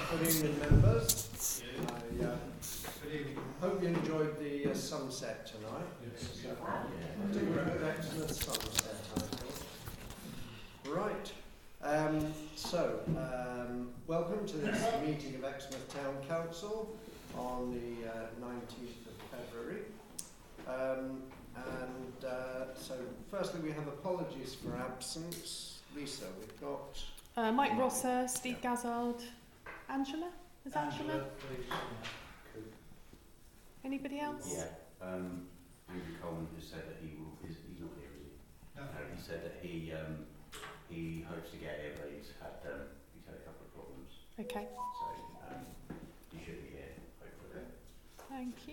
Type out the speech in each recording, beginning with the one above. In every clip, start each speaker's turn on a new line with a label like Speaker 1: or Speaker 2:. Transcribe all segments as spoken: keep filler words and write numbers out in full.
Speaker 1: Good evening, members. I uh, hope you enjoyed the uh, sunset tonight. Yes. Uh, I think we're an excellent sunset, I think. Right. Um, so, um, welcome to this meeting of Exmouth Town Council on the uh, nineteenth of February. Um, and uh, so, firstly, we have apologies for absence. Lisa, we've got
Speaker 2: Uh, Mike Rosser, Steve yeah. Gazard, Angela? Is Angela?
Speaker 3: Angela please, yeah.
Speaker 2: Anybody else?
Speaker 4: Yeah. Um, Andrew Coleman has said that he will. He's, he's not here, is he?
Speaker 3: No.
Speaker 4: No. He said that he um, he hopes to get here, but he's had um, he's had a couple of problems.
Speaker 2: Okay.
Speaker 4: So um, he should be here, hopefully.
Speaker 2: Thank you.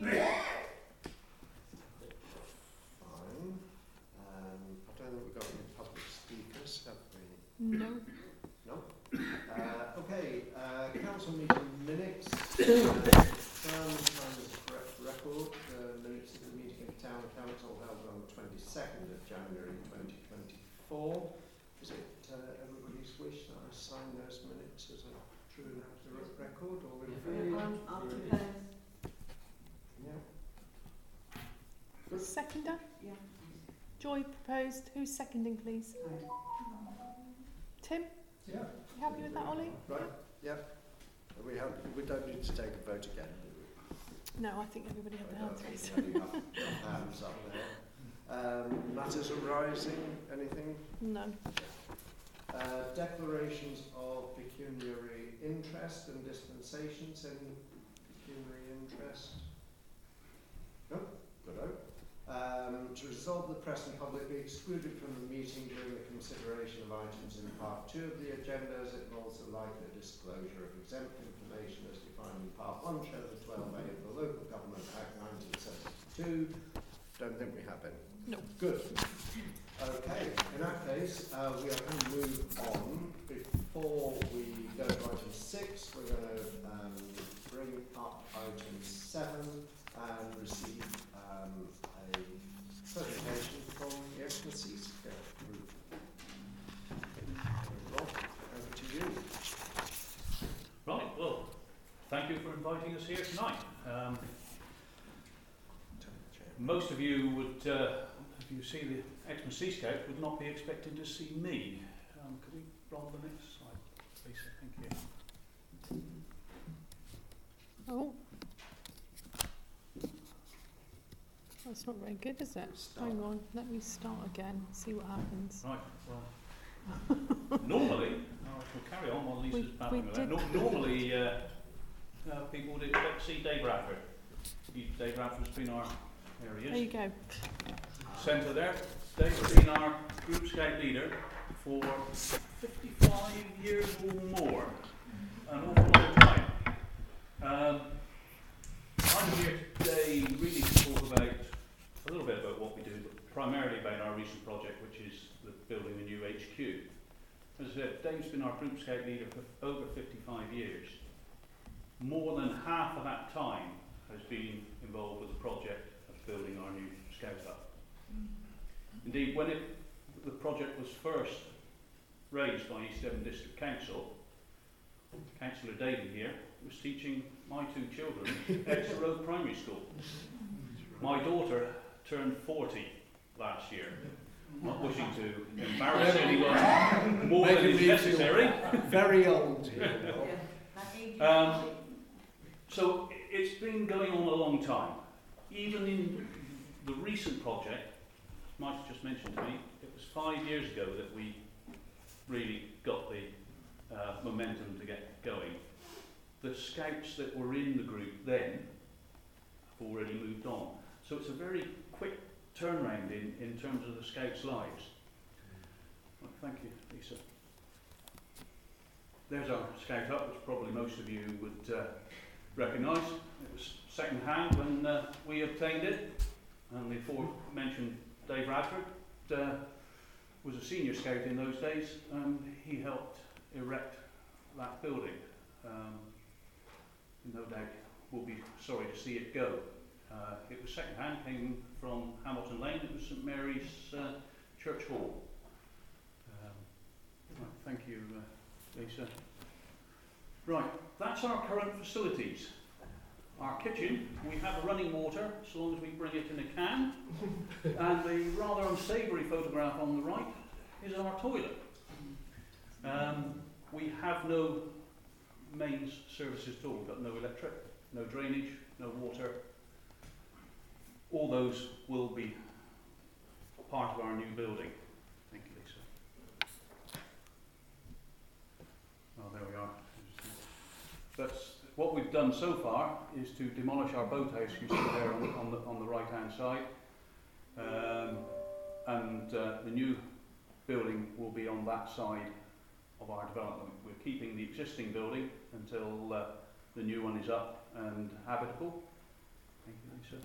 Speaker 1: fine. Um, I don't think we've got any public speakers, have we?
Speaker 2: No.
Speaker 1: No. Uh, okay. Uh, council meeting minutes. Uh, Town Times record. The minutes of the meeting of Town Council held on the twenty-second of January twenty twenty-four. Is it uh, everybody's wish that I sign those minutes as a true and accurate record, or in favour?
Speaker 5: Um, I'll propose.
Speaker 1: Yeah.
Speaker 2: Seconder?
Speaker 5: Yeah.
Speaker 2: Joy proposed. Who's seconding, please? Tim?
Speaker 3: Yeah.
Speaker 2: You happy with that, Ollie?
Speaker 1: Right. Yep. We have. We don't need to take a vote again, do we?
Speaker 2: No, I think everybody had their hands raised.
Speaker 1: Enough, enough hands up there. Um, matters arising? Anything?
Speaker 2: No.
Speaker 1: Uh, declarations of pecuniary interest and dispensations. Any pecuniary interest? No? Good. Um, to resolve the press and public be excluded from the meeting during the consideration of items in part two of the agenda, as it involves the likely disclosure of exempt information as defined in part one, chapter twelve A of the Local Government Act nineteen seventy-two. Don't think we have any.
Speaker 2: No.
Speaker 1: Good. Okay, in that case, uh, we are going to move on. Before we go to item six, we're going to um, bring up item seven and receive um, a presentation from the Exmouth Seascape Group. Rob, over to you.
Speaker 6: Right, well, thank you for inviting us here tonight. Um, most of you would, uh, if you see the Exmouth Seascape, would not be expecting to see me. Um, could we roll the next slide, Lisa? Thank you.
Speaker 2: Oh. That's not very good, is it?
Speaker 1: Start.
Speaker 2: Hang on, let me start again, see what happens.
Speaker 6: Right, well, normally, I shall carry on while Lisa's
Speaker 2: We-
Speaker 6: battling
Speaker 2: we
Speaker 6: with that.
Speaker 2: did-
Speaker 6: No, normally, uh, uh, people would expect to see Dave Radford. He- Dave Radford's been our, there he is.
Speaker 2: There you go.
Speaker 6: Centre there. Dave's been our group scout leader for fifty-five years or more. An awful long time. Um, I'm here today really to talk about a little bit about what we do, but primarily about our recent project, which is the building a new H Q. As I said, Dave's been our group scout leader for over fifty-five years. More than half of that time has been involved with the project of building our new Scout Hut. Indeed, when it, the project was first raised by East Devon District Council, Councillor Daly here was teaching my two children at Exeter Road Primary School. My daughter turned forty last year. Not wishing to embarrass anyone more than is necessary.
Speaker 1: Very old.
Speaker 6: Um, so it's been going on a long time. Even in the recent project, Mike just mentioned to me, it was five years ago that we really got the uh, momentum to get going. The scouts that were in the group then have already moved on. So it's a very quick turnaround in, in terms of the scouts' lives. Well, thank you, Lisa. There's our Scout Hut, which probably most of you would uh, recognise. It was second hand when uh, we obtained it. And the aforementioned Dave Radford uh, was a senior scout in those days, and he helped erect that building. Um, no doubt we'll be sorry to see it go. Uh, it was second hand, came from Hamilton Lane. It was St Mary's uh, Church Hall. Um, right, thank you, uh, Lisa. Right, that's our current facilities. Our kitchen, we have running water, so long as we bring it in a can. And the rather unsavoury photograph on the right is our toilet. Um, we have no mains services at all. We've got no electric, no drainage, no water. All those will be part of our new building. Thank you, Lisa. Oh, there we are. That's what we've done so far, is to demolish our boathouse you see there on, on the on the right hand side, um, and uh, the new building will be on that side of our development. We're keeping the existing building until uh, the new one is up and habitable. Thank you,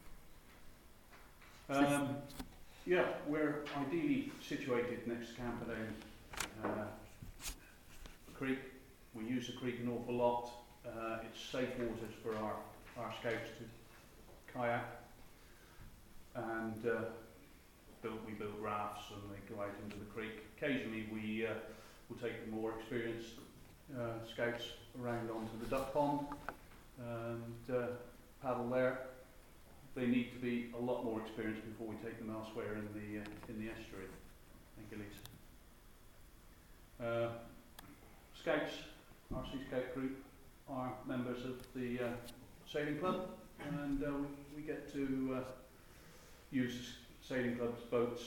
Speaker 6: Lisa. Um, yeah, we're ideally situated next to Camperdown uh, Creek. We use the creek an awful lot. Uh, it's safe waters for our, our scouts to kayak, and uh, build, we build rafts and they go out into the creek. Occasionally we uh, will take the more experienced uh, scouts around onto the duck pond and uh, paddle there. They need to be a lot more experienced before we take them elsewhere in the uh, in the estuary. Thank you, Lisa. Uh, scouts, R C Scout Group, are members of the uh, sailing club, and uh, we, we get to uh, use sailing club's boats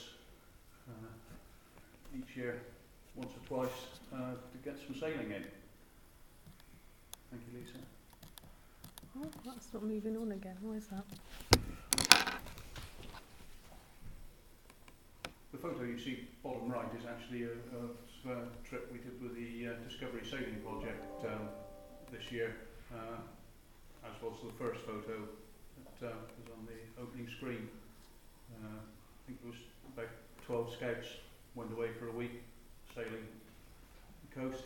Speaker 6: uh, each year, once or twice, uh, to get some sailing in. Thank you, Lisa.
Speaker 2: Oh, that's not moving on again. Why is that?
Speaker 6: The photo you see bottom right is actually a, a, a trip we did with the uh, Discovery Sailing Project um, this year, uh, as was the first photo that uh, was on the opening screen. Uh, I think it was about twelve scouts went away for a week sailing the coast.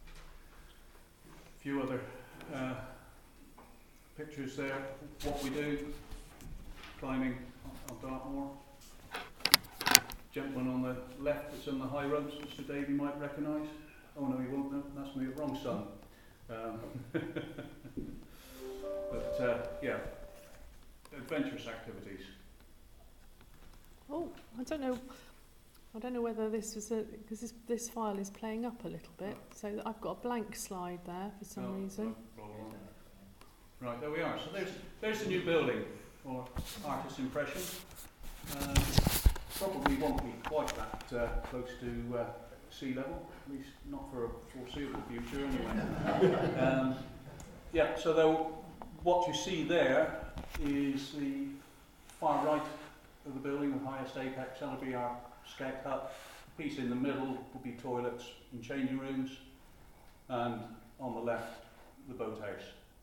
Speaker 6: A few other uh, pictures there. What we do, climbing on Dartmoor. Gentleman on the left that's on the high ropes, Mister Dave, you might recognise. Oh no, he won't. No, that's me. Wrong son. Um, but uh, yeah, adventurous activities.
Speaker 2: Oh, I don't know. I don't know whether this was a because this this file is playing up a little bit, so that I've got a blank slide there for some
Speaker 6: Oh,
Speaker 2: reason.
Speaker 6: roll on. Right, there we are. So there's there's the new building, or artist's impression. Um, probably won't be quite that uh, close to uh, sea level, at least not for a foreseeable future anyway. um, yeah, so though, what you see there is the far right of the building, the highest apex. That'll be our scout hut. The piece in the middle will be toilets and changing rooms, and on the left, the boathouse.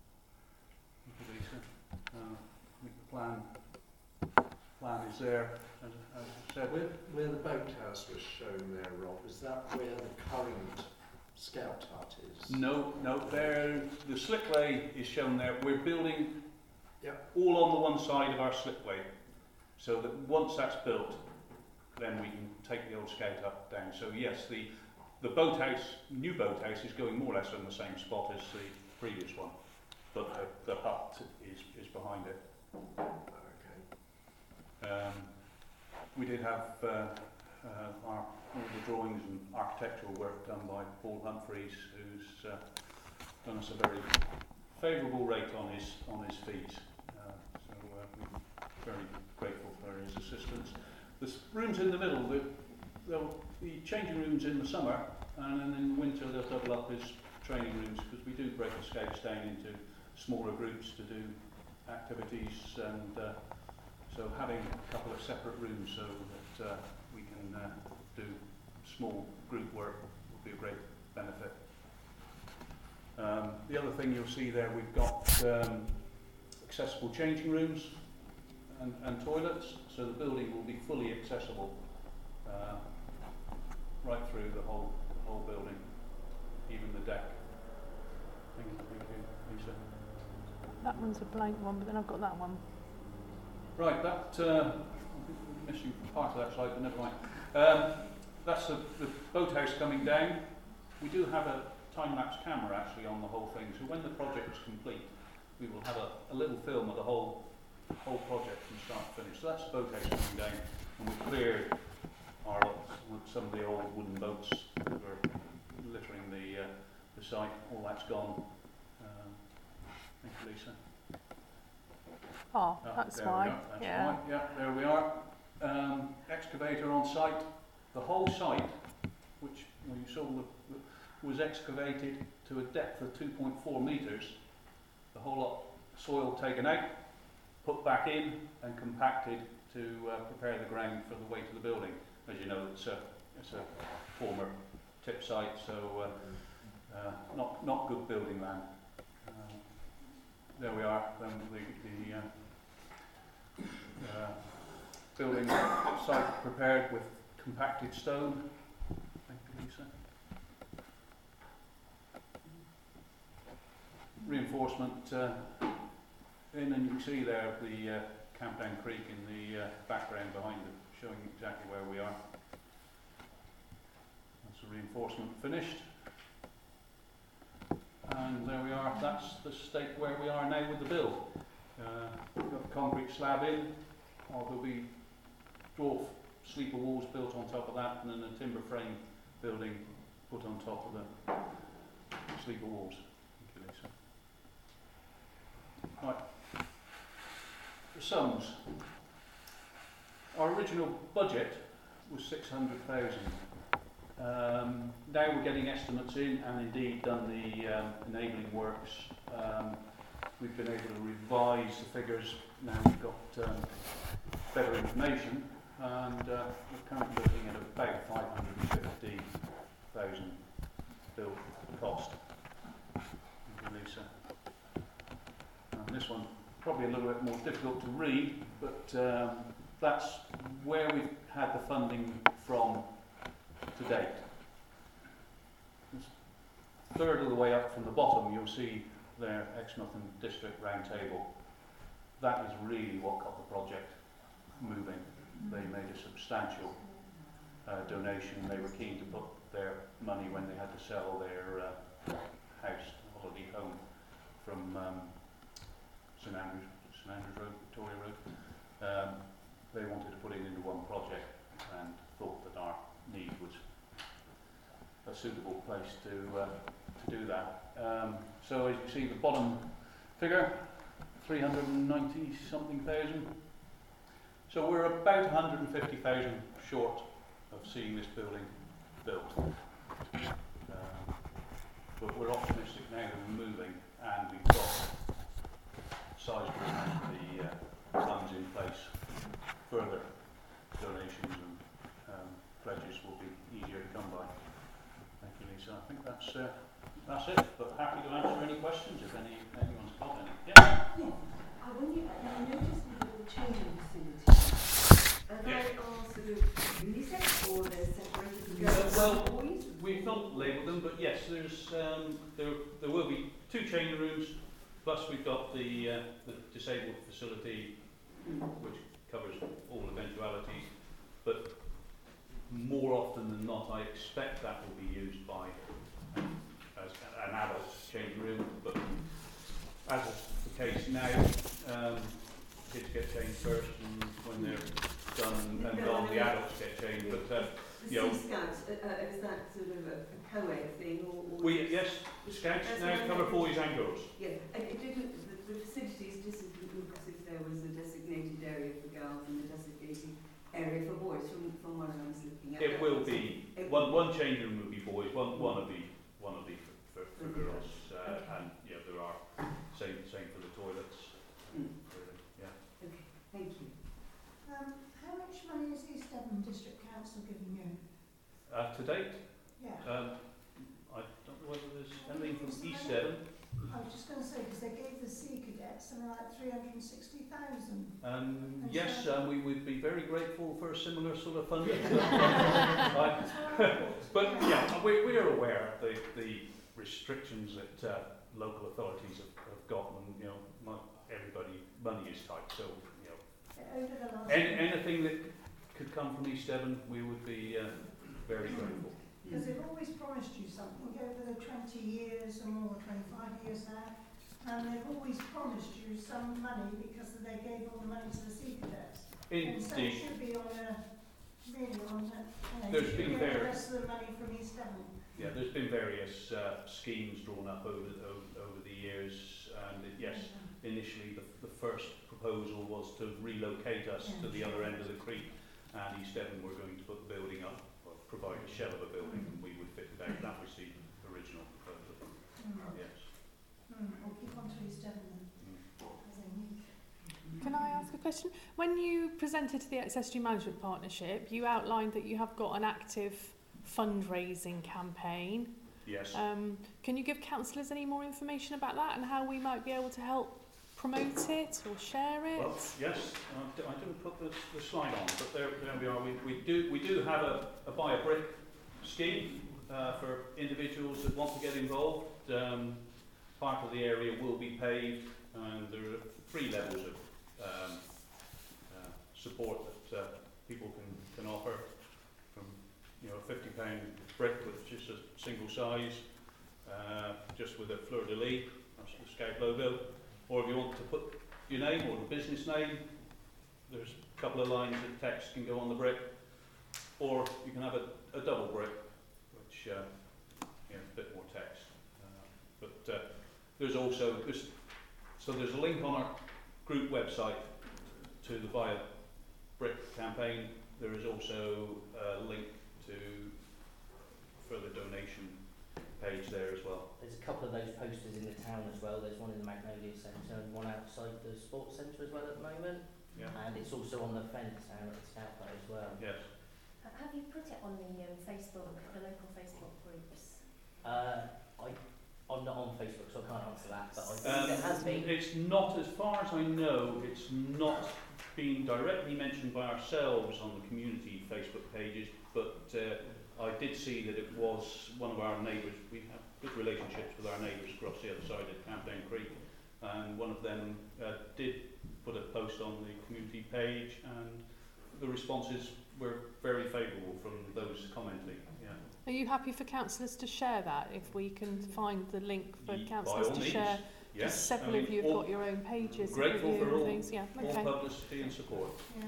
Speaker 6: Uh, I think the plan plan is there, as, as I said.
Speaker 1: Where, where the boathouse was shown there, Rob, is that where the current scout hut is?
Speaker 6: No, no, there, the slipway is shown there. We're building
Speaker 1: Yep.
Speaker 6: all on the one side of our slipway, so that once that's built, then we can take the old scout hut down. So yes, the the boathouse, new boathouse, is going more or less on the same spot as the previous one, but the, the hut is, is behind it.
Speaker 1: Okay.
Speaker 6: Um, we did have uh, uh, our, all the drawings and architectural work done by Paul Humphreys, who's uh, done us a very favourable rate on his on his fees. Uh, so uh, we're very grateful for his assistance. The s- rooms in the middle, the, they'll be changing rooms in the summer, and then in the winter they'll double up as training rooms, because we do break the scouts down into smaller groups to do activities, and uh, so having a couple of separate rooms so that uh, we can uh, do small group work will be a great benefit. Um, the other thing you'll see there, we've got um, accessible changing rooms and, and toilets, so the building will be fully accessible uh, right through the whole the whole building, even the deck. Thank you, thank you, Lisa.
Speaker 2: That one's a blank one, but then I've got that one.
Speaker 6: Right, that, uh, I'm missing part of that slide, but never mind. Um, that's the, the boathouse coming down. We do have a time-lapse camera actually on the whole thing. So when the project is complete, we will have a, a little film of the whole whole project from start to finish. So that's the boathouse coming down, and we've cleared our lots with some of the old wooden boats that were littering the uh, the site. All that's gone. Um, thank you, Lisa.
Speaker 2: Oh,
Speaker 6: Ah,
Speaker 2: that's
Speaker 6: there we
Speaker 2: why.
Speaker 6: are, that's
Speaker 2: Yeah.
Speaker 6: why. Yeah, there we are. Um, excavator on site. The whole site, which well, you saw, the, the, was excavated to a depth of two point four metres. The whole lot soil taken out, put back in, and compacted to uh, prepare the ground for the weight of the building. As you know, it's a it's a former tip site, so uh, uh, not not good building land. Uh, there we are. Then the the uh, uh, building site prepared with compacted stone. Thank you, Lisa. Reinforcement uh, in, and you can see there the uh, Campdown Creek in the uh, background behind it, showing exactly where we are. That's the reinforcement finished. And there we are, that's the state where we are now with the build. Uh, we've got the concrete slab in, or there'll be dwarf sleeper walls built on top of that, and then a timber frame building put on top of the sleeper walls. Thank you, Lisa. Right. The sums. Our original budget was six hundred thousand. Um, now we're getting estimates in, and indeed done the um, enabling works. Um, we've been able to revise the figures. Now we've got um, better information, and uh, we're currently looking at about five hundred fifty thousand build cost. Thank you, Lisa. And this one probably a little bit more difficult to read, but um, that's where we've had the funding from to date. This third of the way up from the bottom, you'll see there Exmouth District Round Table. That is really what got the project moving. They made a substantial uh, donation. They were keen to put their money when they had to sell their uh, house, holiday home, from um, St Andrews, St Andrews Road, Victoria Road. Um, they wanted to put it into one project and thought that our need was a suitable place to uh, to do that. Um, so as you see, the bottom figure, three hundred ninety something thousand. So we're about one hundred fifty thousand short of seeing this building built. Um, but we're optimistic now that we're moving, and we've got sizable amount of the uh, funds in place. Further donations and um, pledges will be easier to come by. Thank you, Lisa. I think that's uh, that's it. But happy to answer any questions if any anyone's got any. Yeah.
Speaker 5: Yes. I wonder, I noticed with the changing facilities, are they
Speaker 6: Yeah.
Speaker 5: all sort of unisex or they're separated
Speaker 6: Uh,
Speaker 5: girls
Speaker 6: well,
Speaker 5: and boys?
Speaker 6: We've not labelled them, but yes, there's um, there there will be two changing rooms. Plus, we've got the uh, the disabled facility, which covers all eventualities. But more often than not, I expect that will be used by um, as an adult changing room. But as is the case now, um, kids get changed first, and when they're done and gone, the adults get changed. But uh,
Speaker 5: The
Speaker 6: you know,
Speaker 5: Sea Scouts, uh, uh, is that sort of a, a co-ed thing? Or, or
Speaker 6: we yes, Scouts
Speaker 5: That's
Speaker 6: now
Speaker 5: what I
Speaker 6: cover
Speaker 5: meant.
Speaker 6: boys and girls.
Speaker 5: Yeah, and it didn't, the, the facilities didn't look as if there was a designated area for girls and a designated area for boys from, from what I was looking at.
Speaker 6: It will be
Speaker 5: It
Speaker 6: one
Speaker 5: will
Speaker 6: one change room will be boys, one one will be one will be for, for, for
Speaker 5: Mhm.
Speaker 6: girls, uh,
Speaker 5: Okay.
Speaker 6: and yeah, there are same same for the toilets.
Speaker 5: Mm.
Speaker 6: Really, yeah.
Speaker 5: Okay, thank you.
Speaker 7: Um, how much money is East Devon District Council giving you?
Speaker 6: Uh, to date,
Speaker 7: Yeah.
Speaker 6: um, I don't know whether there's anything from East Devon.
Speaker 7: I was just going to say, because they gave the Sea Cadets something like three hundred sixty thousand.
Speaker 6: Um,
Speaker 7: And
Speaker 6: yes,
Speaker 7: so-
Speaker 6: um, we would be very grateful for a similar sort of funding. I- But yeah, we, we are aware of the, the restrictions that uh, local authorities have, have got, and you know, not everybody money is tight. So you know,
Speaker 7: Over the last
Speaker 6: any, anything that could come from East Devon, we would be uh, very grateful.
Speaker 5: Mm.
Speaker 7: Because they've always promised you something over the twenty years or more, twenty-five years now, and they've always promised you some money because they gave all the money to the Sea Cadets. And so it
Speaker 6: Indeed.
Speaker 7: should be on a, really on a, you know,
Speaker 6: There's
Speaker 7: you should
Speaker 6: been
Speaker 7: get the
Speaker 6: various-
Speaker 7: rest of the money from East Devon.
Speaker 6: Yeah, there's been various uh, schemes drawn up over, over, over the years, and it, yes, initially the, the first proposal was to relocate us to the other end of the creek, and East Devon were going to put the building up, or provide a shell of a building, and we would fit it out. That was the original proposal.
Speaker 7: Mm.
Speaker 6: Yes.
Speaker 7: Mm. We'll keep on to East Devon then,
Speaker 6: Mm.
Speaker 7: as they need.
Speaker 2: Can I ask a question? When you presented to the S S G Management Partnership, you outlined that you have got an active fundraising campaign.
Speaker 6: Yes.
Speaker 2: Um, can you give councillors any more information about that and how we might be able to help promote it or share it?
Speaker 6: Well, yes, I d- I didn't put the, the slide on, but there, there we are. We, we do we do have a, a buy a brick scheme uh, for individuals that want to get involved. Um, part of the area will be paved, and there are three levels of um, uh, support that uh, people can, can offer. From you know a fifty pound brick with just a single size, uh, just with a fleur de lis, that's the Scout logo. Or if you want to put your name or the business name, there's a couple of lines of text can go on the brick. Or you can have a, a double brick, which uh, you know, a bit more text. Uh, but uh, there's also there's, so there's a link on our group website to the Buy a Brick campaign. There is also a link to further donation page there as well.
Speaker 8: There's a couple of those posters in the town as well. There's one in the Magnolia Centre and one outside the Sports Centre as well at the moment.
Speaker 6: Yeah.
Speaker 8: And it's also on the fence down at the Scout Play as well.
Speaker 6: Yes.
Speaker 9: Uh, Have you put it on the um, Facebook, the local Facebook groups?
Speaker 8: Uh, I, I'm not on Facebook, so I can't answer that, but I think
Speaker 6: Um,
Speaker 8: it has been.
Speaker 6: It's not, as far as I know, it's not been directly mentioned by ourselves on the community Facebook pages, but uh, I did see that it was one of our neighbours. We have good relationships with our neighbours across the other side of Campden Creek, and one of them uh, did put a post on the community page, and the responses were very favourable from those commenting. Yeah.
Speaker 2: Are you happy for councillors to share that if we can find the link for
Speaker 6: Ye- by
Speaker 2: councillors
Speaker 6: all
Speaker 2: to
Speaker 6: means.
Speaker 2: share?
Speaker 6: Yes.
Speaker 2: Because several
Speaker 6: I mean,
Speaker 2: of you have
Speaker 6: all,
Speaker 2: got your own pages,
Speaker 6: grateful
Speaker 2: haven't you,
Speaker 6: for
Speaker 2: and
Speaker 6: all-
Speaker 2: things. Yeah,
Speaker 6: all
Speaker 2: okay.
Speaker 6: publicity and support.
Speaker 7: Yeah.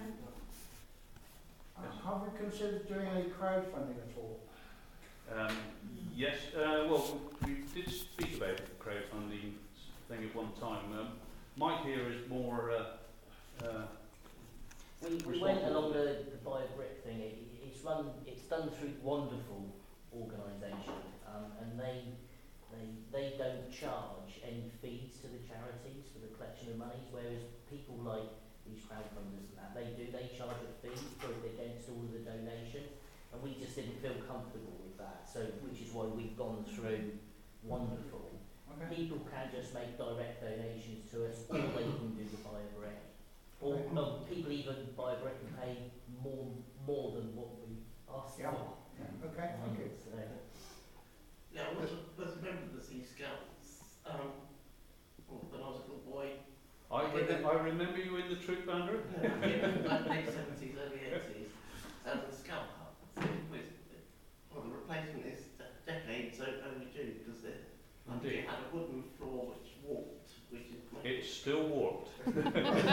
Speaker 6: Yes.
Speaker 3: Have we considered doing any crowdfunding at all?
Speaker 6: Um, yes, uh, well, we did speak about the crowdfunding thing at one time. Um, Mike here is more. Uh, uh,
Speaker 8: We, we went along the, the Buy a Brick thing. It, it- it's run, it's done through wonderful organisation, um, and they, they, they don't charge any fees to the charities for the collection of monies, whereas people like these crowdfunders and that, they do, they charge a fee for it against all of the donations, and we just didn't feel comfortable with that, so, which is why we've gone through wonderful.
Speaker 3: Okay.
Speaker 8: People can just make direct donations to us, or they can do the Buy a Brick. Or
Speaker 3: Okay.
Speaker 8: no, people even buy a brick and pay more more than what we asked
Speaker 3: Yeah.
Speaker 8: for.
Speaker 3: Yeah. Okay, thank you.
Speaker 8: So,
Speaker 10: Yeah, I was, was a member of the Sea Scouts um, when I was a little boy.
Speaker 6: I, re- I remember you in the troop, Andrew.
Speaker 10: Yeah, in the late seventies, early eighties, and the Scout Hut. So it was, well, the replacement is de- decades o- overdue because it
Speaker 6: Indeed.
Speaker 10: had a wooden floor which warped, which is
Speaker 6: It's still warped.
Speaker 10: so it's,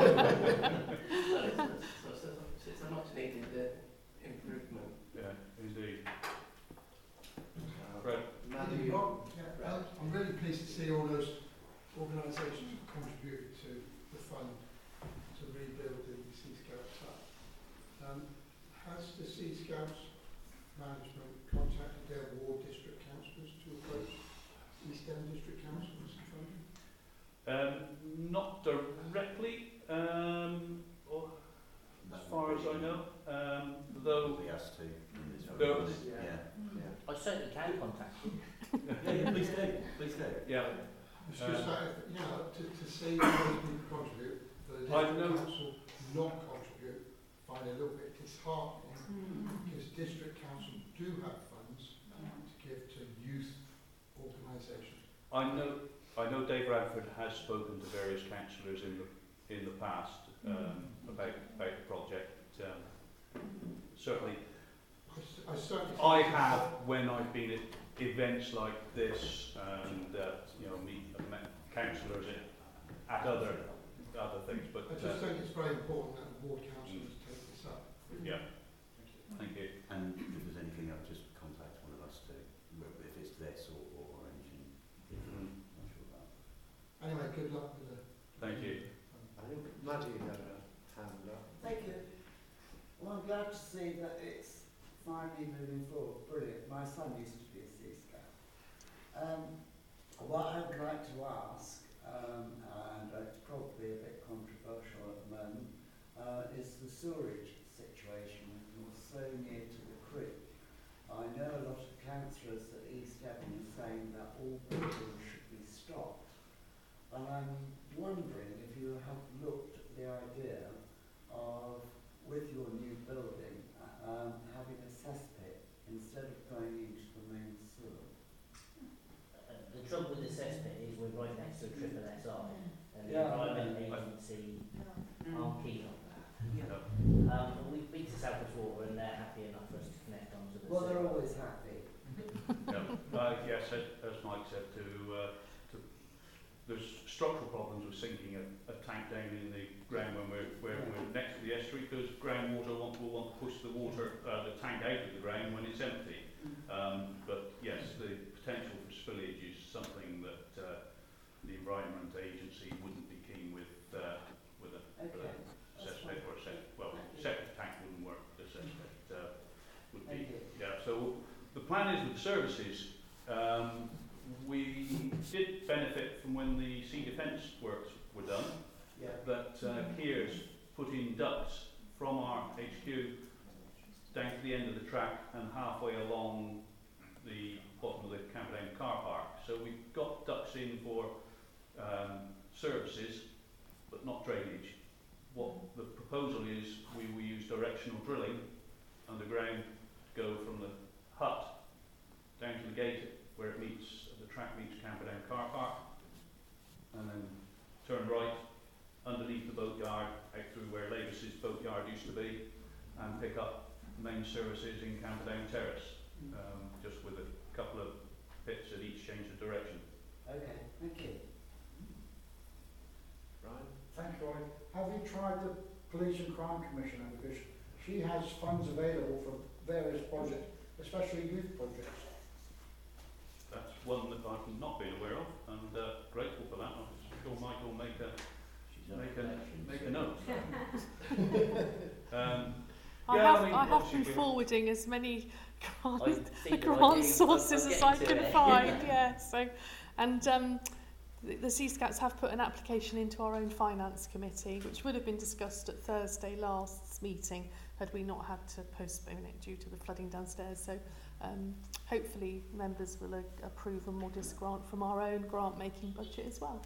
Speaker 10: a, so it's, a, it's a much needed uh, improvement.
Speaker 6: Yeah, indeed.
Speaker 1: Uh,
Speaker 6: Fred.
Speaker 1: Matthew,
Speaker 11: Well, yeah, well, I'm really pleased to see all those organisations contribute to the fund to rebuild the Sea Scouts hut. Um, has the Sea Scouts management contacted their ward district councillors to approach East End district council for some funding?
Speaker 6: Um, not directly, um, or as far as I know, um, though.
Speaker 4: Be us too.
Speaker 6: Though,
Speaker 1: yeah, yeah.
Speaker 8: I certainly can contact you.
Speaker 4: Yeah, yeah, please do. Please do.
Speaker 6: yeah,
Speaker 11: It's
Speaker 6: Uh,
Speaker 11: just that, if, you know, to, to see those people contribute, for the
Speaker 6: I
Speaker 11: district
Speaker 6: know-
Speaker 11: council not contribute, find it a little bit disheartening, because district council do have funds to give to youth organisations.
Speaker 6: I know. I know Dave Radford has spoken to various councillors in the in the past um, about about the project. Um, certainly,
Speaker 11: I, s- I I certainly.
Speaker 6: I have when I've been at events like this and uh, you know meet I've met councillors at, at other other things, but
Speaker 11: I
Speaker 6: uh,
Speaker 11: just think it's very important that the ward councillors take this up.
Speaker 6: yeah. Thank you.
Speaker 4: And if there's anything else, just contact one of us too, if it's this or, or, or anything different. Not sure about.
Speaker 11: Anyway, good luck with the.
Speaker 6: Thank you.
Speaker 1: I think Maddie had a hand up.
Speaker 3: Thank you. Well, I'm glad to see that it's finally moving forward. Brilliant. My son used to be a Sea Scout. Um, what I would like to ask, um, and it's probably a bit controversial at the moment, uh, is the sewerage situation. You're so near to the creek. I know a lot of councillors at East Devon are saying that all buildings should be stopped. And I'm wondering if you have looked at the idea of, with your new building, um, having a cesspit instead of going into the main sewer.
Speaker 8: Uh, the trouble with the cesspit is we're right next to a triple S I, and the
Speaker 3: Yeah.
Speaker 8: Environment Agency aren't keen on that.
Speaker 6: Yeah.
Speaker 8: Um, and we've been to South West Water and they're happy enough for us to connect onto the
Speaker 3: Well, they're
Speaker 8: sewer.
Speaker 3: always happy.
Speaker 6: Yeah. Uh, yes, as, as Mike said, to, uh, to there's structural problems with sinking a, a tank down in the ground when we're, we're, we're next to the estuary, because groundwater want, will want to push the water, uh, the tank out of the ground when it's empty. Um, but yes, the potential for spillage is something that uh, the Environment Agency wouldn't be keen with, uh, with a, with
Speaker 3: Okay.
Speaker 6: a cesspit or a septic. Well, septic tank wouldn't work. The cesspit uh, would be.
Speaker 3: Thank you.
Speaker 6: Yeah. So the plan is with services. Um, we did benefit from when the sea defence works were done.
Speaker 3: Yeah.
Speaker 6: That uh, Keir's put in ducts from our H Q down to the end of the track and halfway along the bottom of the Camperdown car park. So we've got ducts in for um, services, but not drainage. What the proposal is, we will use directional drilling underground to go from the hut down to the gate where it meets, the track meets Camperdown car park, and then turn right underneath the boatyard out through where Lavis's boatyard used to be, and pick up main services in Camperdown Terrace, um, just with a couple of bits at each change of direction.
Speaker 3: Okay, thank you.
Speaker 1: Ryan?
Speaker 3: Thank you, Ollie. Have you tried the Police and Crime Commissioner? Because she has funds available for various projects, especially youth projects.
Speaker 6: That's one that I've not been aware of, and uh, grateful for that. I'm sure Mike will make a
Speaker 4: She's on
Speaker 6: make a
Speaker 4: election,
Speaker 6: make
Speaker 4: so-
Speaker 6: a note. um,
Speaker 2: I
Speaker 6: Yeah, I
Speaker 2: have,
Speaker 6: mean,
Speaker 2: I have
Speaker 6: obviously
Speaker 2: been
Speaker 6: we-
Speaker 2: forwarding as many grant,
Speaker 8: I've seen them, I
Speaker 2: grant
Speaker 8: do,
Speaker 2: sources
Speaker 8: I'll
Speaker 2: as
Speaker 8: get
Speaker 2: I
Speaker 8: to
Speaker 2: can
Speaker 8: it.
Speaker 2: find. Yeah. So, and um, the, the Sea Scouts have put an application into our own finance committee, which would have been discussed at Thursday last's meeting had we not had to postpone it due to the flooding downstairs. So, um, hopefully, members will uh, approve a modest grant from our own grant-making budget as well.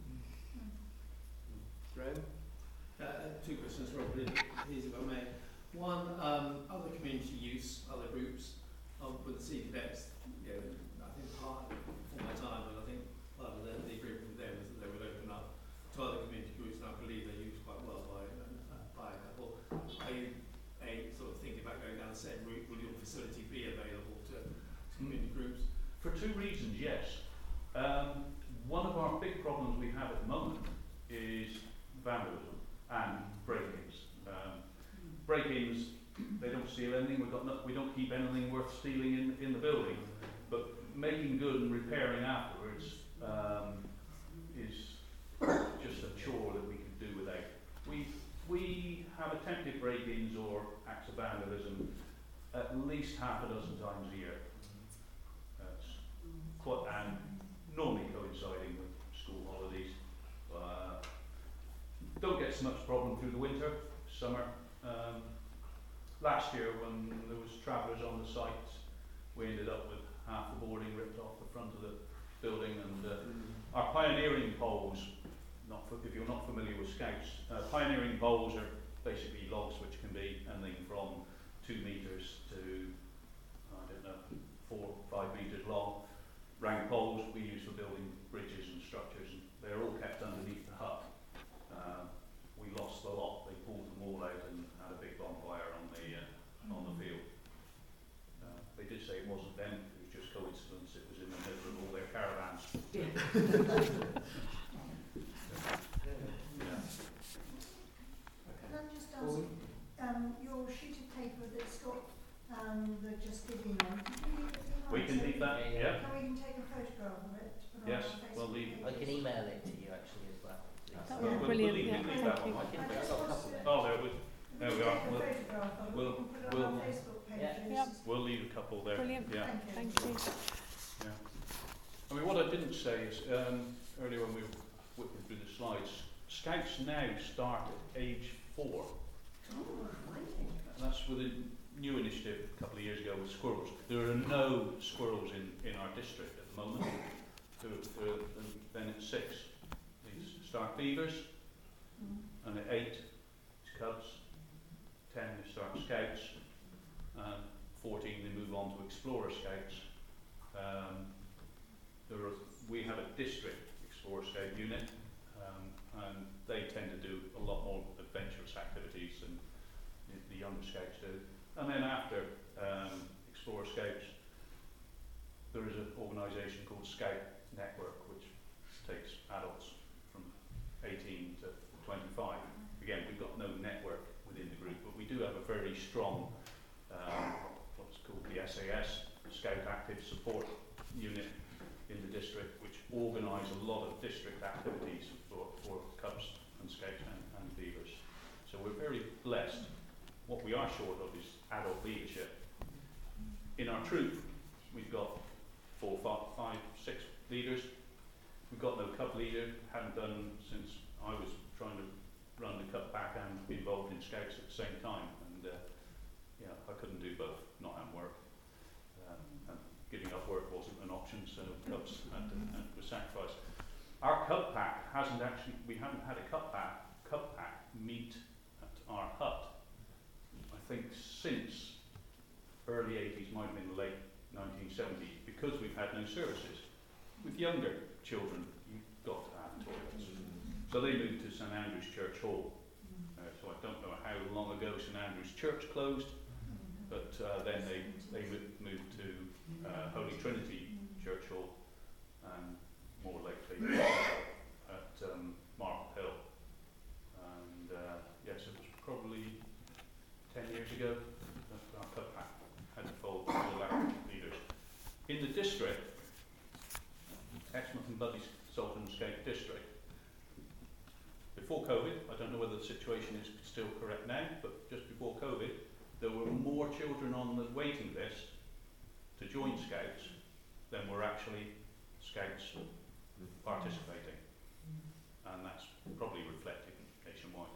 Speaker 1: Graham?
Speaker 12: Uh, two questions, Rob, really, please, if I may. One, um, other community use, other groups, um, with the Sea Cadets, you know, I think part of for my time, and I think part of the, the agreement with them is that they would open up to other community groups, and I believe they're used quite well by, uh, by a couple. Are you a, sort of thinking about going down the same route? Will your facility be available to, to community groups?
Speaker 6: For two reasons, yes. Um, one of our big problems we have at the moment is vandalism and break-ins. Um, break-ins, they don't steal anything. We've got no, we don't keep anything worth stealing in, in the building. But making good and repairing afterwards um, is just a chore that we could do without. We we have attempted break-ins or acts of vandalism at least half a dozen times a year. That's quite, and normally coinciding with school holidays. Uh, don't get so much problem through the winter, summer. Um, last year when there was travellers on the site, we ended up with half the boarding ripped off the front of the building, and uh, our pioneering poles, not for, if you're not familiar with Scouts, uh, pioneering poles are basically logs which can be anything from two metres to, I don't know, four, five metres long. Round poles we use for building bridges and structures, and they're all kept underneath the hut. Uh, we lost the lot, they pulled them all out and had a big bonfire on the uh, on the field. it wasn't then, it was just coincidence, it was in the middle of all their caravans.
Speaker 5: Yeah.
Speaker 6: Yeah.
Speaker 7: Can I just ask, um, your sheet of paper that's got um, the Just Giving on, can you leave it behind?
Speaker 6: We can
Speaker 7: so
Speaker 6: leave that,
Speaker 8: Yeah,
Speaker 6: yeah.
Speaker 7: Can we can take a photograph of it? to put on
Speaker 6: Yes,
Speaker 7: our Facebook
Speaker 6: we'll leave-
Speaker 8: I can
Speaker 7: pages?
Speaker 8: email it to you actually as well.
Speaker 2: That
Speaker 6: We'll-
Speaker 2: would be
Speaker 6: we'll
Speaker 2: brilliant.
Speaker 6: leave-
Speaker 2: Yeah,
Speaker 6: we'll leave
Speaker 2: thank
Speaker 6: that
Speaker 2: you.
Speaker 6: one.
Speaker 8: I can
Speaker 7: I
Speaker 8: put
Speaker 7: just
Speaker 8: a
Speaker 7: want
Speaker 8: couple
Speaker 7: to-
Speaker 8: there.
Speaker 6: Oh, there we, there we are.
Speaker 7: Take a
Speaker 6: We'll,
Speaker 7: photograph of it,
Speaker 6: we'll-
Speaker 7: we can put it
Speaker 6: we'll-
Speaker 7: on our Facebook pages.
Speaker 2: Yeah.
Speaker 6: we'll leave a couple there.
Speaker 2: Brilliant.
Speaker 6: Yeah.
Speaker 7: Thank you.
Speaker 2: Thank you.
Speaker 6: Yeah. I mean, what I didn't say is, um, earlier when we were whipping through the slides, Scouts now start at age four. And that's with a new initiative a couple of years ago with squirrels. There are no squirrels in, in our district at the moment. There, there, and then at six, these start beavers, and at eight, it's cubs, ten, they start scouts, and fourteen, they move on to explorer scouts. Um, there are, we have a district explorer scout unit, um, and they tend to do a lot more adventurous activities than the, the younger scouts do. And then after um, explorer scouts, there is an organisation called Scout Network, which takes adults from eighteen to twenty-five. Again, we've got no network within the group, but we do have a very strong, um, what's called the S A S, Scout Active Support Unit in the district, which organise a lot of district activities for, for cubs and scouts and, and beavers. So we're very blessed. What we are short of is adult leadership. In our troop, we've got four, five, five six leaders. We've got no cub leader, haven't done since I was trying to run the cub pack and be involved in scouts at the same time. And uh, yeah, I couldn't do both, not having work. Um, and giving up work wasn't an option, so cubs had to, had to sacrifice. Our cub pack hasn't actually, we haven't had a cub pack, cub pack meet at our hut, I think since early eighties, might have been late nineteen seventies, because we've had no services. With younger children, you've got to have toilets. So they moved to St Andrew's Church Hall. Uh, so I don't know how long ago St Andrew's Church closed, but uh, then they, they moved to uh, Holy Trinity Church Hall, and more lately at um, Marble Hill. And uh, yes, it was probably ten years ago that our cub pack had to fold all our leaders. In the district, Exmouth and Buddy Sultan Scout District, before COVID, I don't know whether the situation is still correct now, but just before COVID, there were more children on the waiting list to join Scouts than were actually Scouts participating. And that's probably reflected nationwide.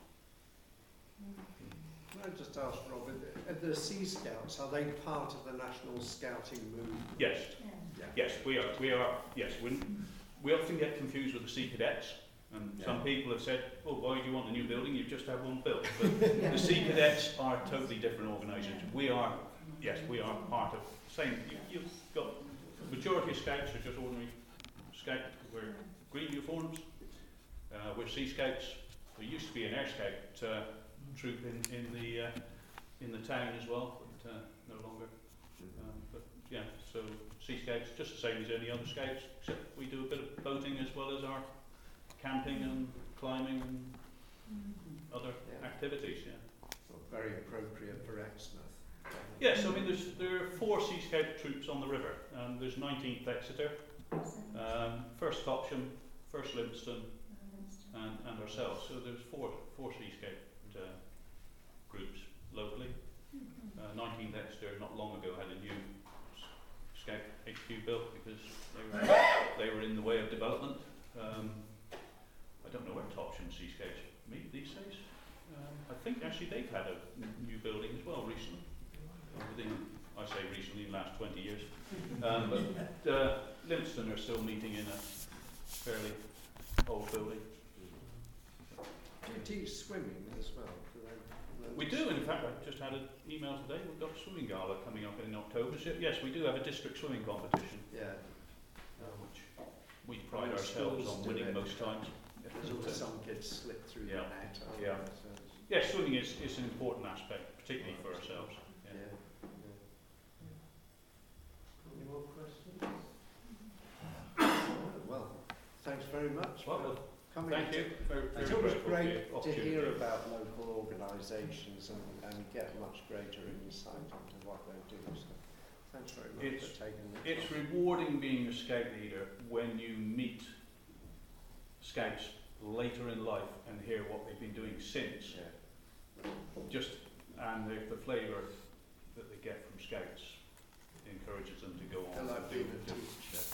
Speaker 1: Can I just ask, Robert, are the Sea Scouts, are they part of the National Scouting movement?
Speaker 6: Yes,
Speaker 1: Yeah.
Speaker 6: yes, we are. We are. Yes, we, we often get confused with the Sea Cadets, and
Speaker 1: Yeah.
Speaker 6: some people have said, "Oh, why do you want a new building? You've just had one built." But the Sea Cadets are a totally different organisation. We are, yes, we are part of same. You, you've got the majority of Scouts are just ordinary Scouts who wear green uniforms. Uh, we're Sea Scouts. There used to be an Air Scout uh, troop in in the uh, in the town as well, but uh, no longer. Um, but yeah, so Sea Scouts just the same as any other Scouts, except we do a bit of boating as well as our camping and climbing and other
Speaker 1: Yeah.
Speaker 6: activities. Yeah.
Speaker 1: Well, very appropriate for Exmouth.
Speaker 6: Yes, I mean there's there are four Sea Scout troops on the river. Um, there's nineteenth Exeter, um, first Topsham, first Livingston, and, and ourselves. So there's four four Sea Scout uh, groups locally. Uh, nineteenth Exeter not long ago had a new s- Scout H Q built because they were they were in the way of development. Um, I don't know where Topsham Sea Scouts meet these days. Um, I think actually they've had a n- new building as well recently. Uh, Within, I say recently, in the last twenty years. Um, but uh, Livingston are still meeting in a fairly old building.
Speaker 1: Do you teach swimming as well? Do they-
Speaker 6: We do, and in fact, I just had an email today. We've got a swimming gala coming up in October. So yes, we do have a district swimming competition,
Speaker 1: Yeah.
Speaker 6: uh, which we pride
Speaker 1: Well,
Speaker 6: ourselves
Speaker 1: schools
Speaker 6: on
Speaker 1: do
Speaker 6: winning
Speaker 1: it.
Speaker 6: most times.
Speaker 1: There's always some kids slip through
Speaker 6: Yeah.
Speaker 1: the net. aren't
Speaker 6: Yeah.
Speaker 1: there? So it's-
Speaker 6: Yes, swimming is, is an important aspect, particularly for ourselves.
Speaker 1: yeah.
Speaker 6: Yeah.
Speaker 1: yeah. thanks very much
Speaker 6: Well,
Speaker 1: for coming.
Speaker 6: thank you. Very, very
Speaker 1: It's always
Speaker 6: grateful for
Speaker 1: great
Speaker 6: your
Speaker 1: to
Speaker 6: opportunity.
Speaker 1: hear about local organisations and, and get much greater insight into what they do. So thanks very much
Speaker 6: It's-
Speaker 1: for taking this.
Speaker 6: It's rewarding being a scout leader when you meet scouts later in life and hear what they've been doing since.
Speaker 1: Yeah.
Speaker 6: Just and the, the flavour that they get from scouts encourages them to go on
Speaker 1: I like
Speaker 6: and do
Speaker 1: being
Speaker 6: it.
Speaker 1: a teacher.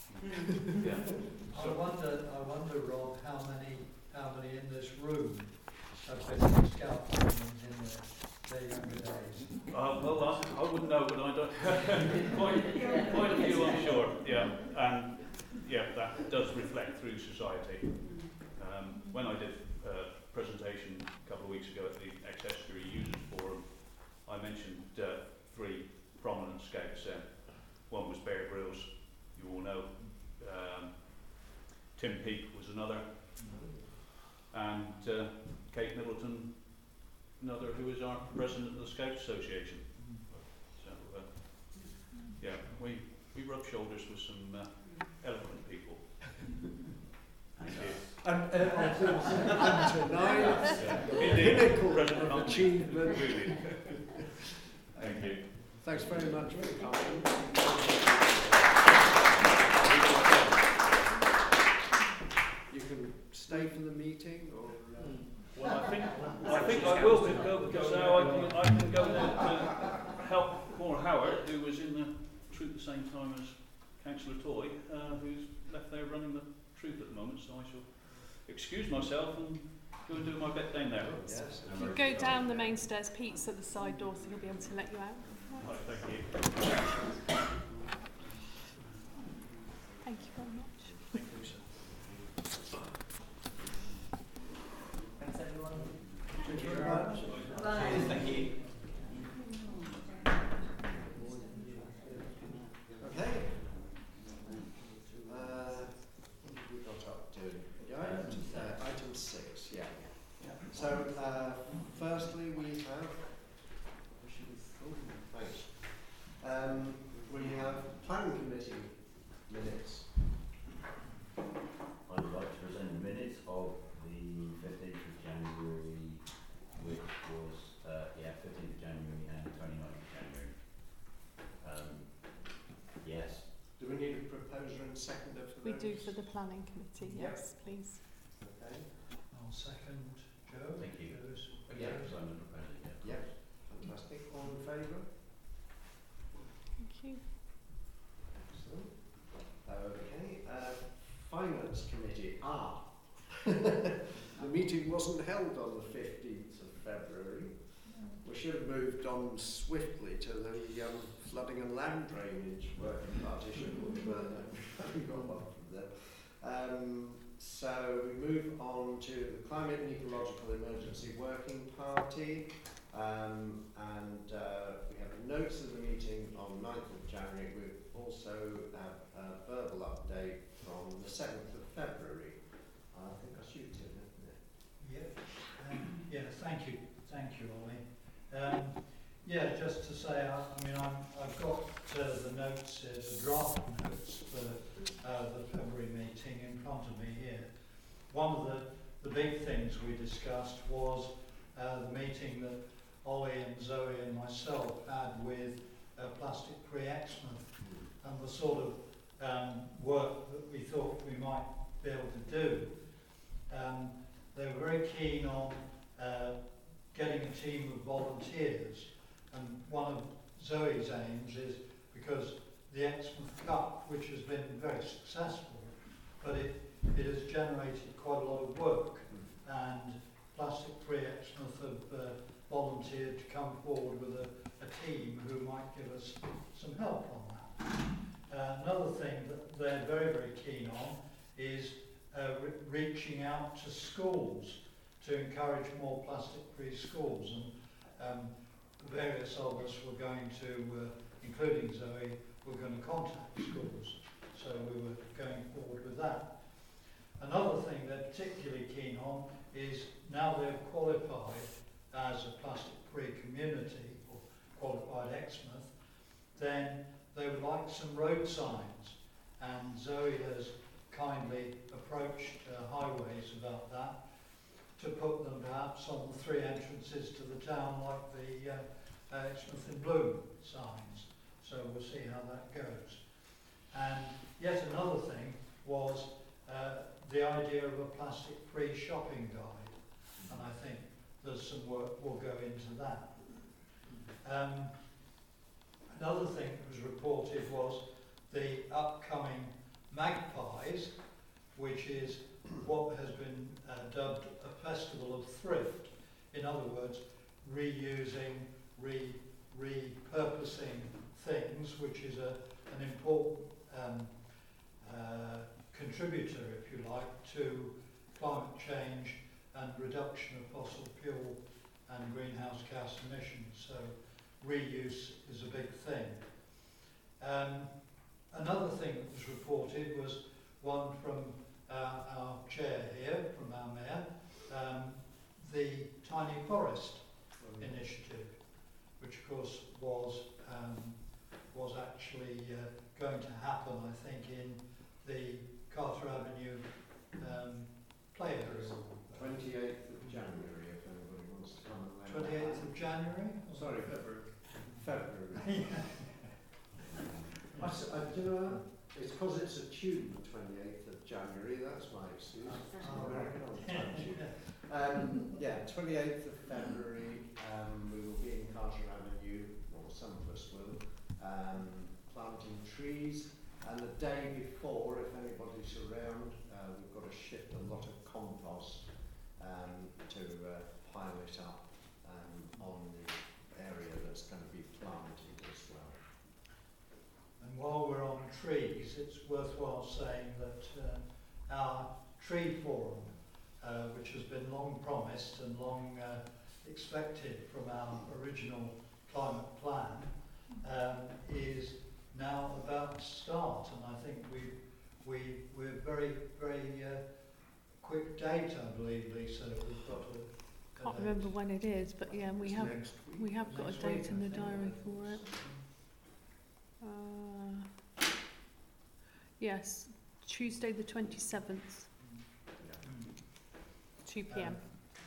Speaker 6: Yeah.
Speaker 13: I wonder, I wonder, Rob, how many, how many in this room have been in scout regiments in their, their younger days?
Speaker 6: Uh, well, I, I wouldn't know, but I don't. quite, quite a few, I'm sure. Yeah, and yeah, that does reflect through society. Um, when I did a presentation a couple of weeks ago at the Ex-Estuary Users Forum, I mentioned uh, three prominent scouts. Uh, one was Bear Grylls, you all know. Um, Tim Peake was another, and uh, Kate Middleton, another, who is our president of the Scout Association. So, uh, yeah, we, we rub shoulders with some uh, eloquent people. Thank you.
Speaker 1: And, uh, and tonight, the
Speaker 6: Indeed.
Speaker 1: pinnacle
Speaker 6: President
Speaker 1: of
Speaker 6: Hunt.
Speaker 1: achievement.
Speaker 6: Really. Thank you.
Speaker 1: Thanks very much for coming. You can stay for the meeting, or uh,
Speaker 6: Well, I think I think I will be, go, because now I can I can go there to help Paul Howard, who was in the troop at the same time as Councillor Toy, uh, who's left there running the troop at the moment. So I shall excuse myself and go and do my bit down there.
Speaker 1: yes.
Speaker 2: If you go down the main stairs, Pete's at the side door, so he'll be able to let you out.
Speaker 6: Right, thank you.
Speaker 2: Thank you very much.
Speaker 6: Thank you, sir.
Speaker 8: Thanks everyone.
Speaker 1: Thank you very much.
Speaker 5: Bye.
Speaker 10: Thank you.
Speaker 1: Okay. Uh, what have we got up to? Yeah, item, uh, item six, yeah. So, uh, firstly, we have. Thanks. Um, we have planning committee minutes.
Speaker 4: I would like to present the minutes of the fifteenth of January, which was, uh, yeah, fifteenth of January and twenty-ninth of January. Um, yes.
Speaker 1: Do we need a proposer and seconder for
Speaker 2: We
Speaker 1: those?
Speaker 2: do for the planning committee,
Speaker 1: Yeah.
Speaker 2: yes, please.
Speaker 1: Okay.
Speaker 13: I'll second Joe.
Speaker 4: Thank you.
Speaker 13: Those
Speaker 4: Yeah,
Speaker 13: proposed.
Speaker 4: because I'm the proposer, yeah.
Speaker 1: Yeah, fantastic. All in favour?
Speaker 2: Thank you.
Speaker 1: Excellent. Okay, uh, Finance Committee. Ah, the meeting wasn't held on the fifteenth of February. We should have moved on swiftly to the um, flooding and land drainage working partition, but uh, we got one from there. Um, so we move on to the Climate and Ecological Emergency Working Party, um, and uh, we have notes of the meeting on ninth of January. We also have a verbal update from the seventh of February. I think I shoot it, isn't it?
Speaker 13: Yeah, um, yeah, thank you, thank you, Ollie. Um, yeah, just to say, I, I mean, I'm, I've got uh, the notes, uh, the draft notes for uh, the February meeting in front of me here. One of the, the big things we discussed was uh, the meeting that Ollie and Zoe and myself had with uh, Plastic Free Exmouth, and the sort of um, work that we thought we might be able to do. Um, they were very keen on uh, getting a team of volunteers, and one of Zoe's aims is, because the Exmouth Cup, which has been very successful, but it, it has generated quite a lot of work, and Plastic Free Exmouth have uh, volunteered to come forward with a, a team who might give us some help on that. Uh, another thing that they're very, very keen on is uh, re reaching out to schools to encourage more plastic-free schools, and um, various of us were going to, uh, including Zoe, were going to contact schools, so we were going forward with that. Another thing they're particularly keen on is, now they've qualified as a plastic-free community, or qualified Exmouth, then they would like some road signs, and Zoe has kindly approached uh, Highways about that, to put them perhaps on the three entrances to the town like the uh, uh, Exmouth in Bloom signs. So we'll see how that goes. And yet another thing was uh, the idea of a plastic-free shopping guide, and I think there's some work will go into that. Um, another thing that was reported was the upcoming Magpies, which is what has been uh, dubbed a festival of thrift. In other words, reusing, re repurposing things, which is a, an important um, uh, contributor, if you like, to climate change and reduction of fossil fuel and greenhouse gas emissions. So reuse is a big thing. Um, another thing that was reported was one from uh, our chair here, from our mayor, um, the Tiny Forest initiative, which of course was um, was actually uh, going to happen, I think, in the Carter Avenue um, play area.
Speaker 1: twenty-eighth of January, if anybody wants to come and lay
Speaker 13: twenty-eighth of January?
Speaker 1: Sorry, February. February. I, s- I, do you know, it's because it's a tune, the twenty-eighth of January, that's my excuse. It's an American old time tune. Um, yeah, twenty-eighth of February, um, we will be in Carter Avenue, or some of us will, um, planting trees. And the day before, if anybody's around, uh, we've got to ship a lot of compost um, to uh, pile it up um, on the area that's going to be planted as well.
Speaker 13: And while we're on trees, it's worthwhile saying that uh, our tree forum, uh, which has been long promised and long uh, expected from our original climate plan, um, is now about to start. And I think we we we're very very uh, quick date, I believe, Lisa. We've got a, a
Speaker 2: Can't
Speaker 13: date.
Speaker 2: remember when it is, but yeah, we
Speaker 13: It's
Speaker 2: have
Speaker 13: next week.
Speaker 2: we have got
Speaker 13: Next
Speaker 2: a date
Speaker 13: week,
Speaker 2: in
Speaker 13: I
Speaker 2: the
Speaker 13: think.
Speaker 2: diary for it. Uh, yes, Tuesday the twenty-seventh, two p m.
Speaker 13: Um,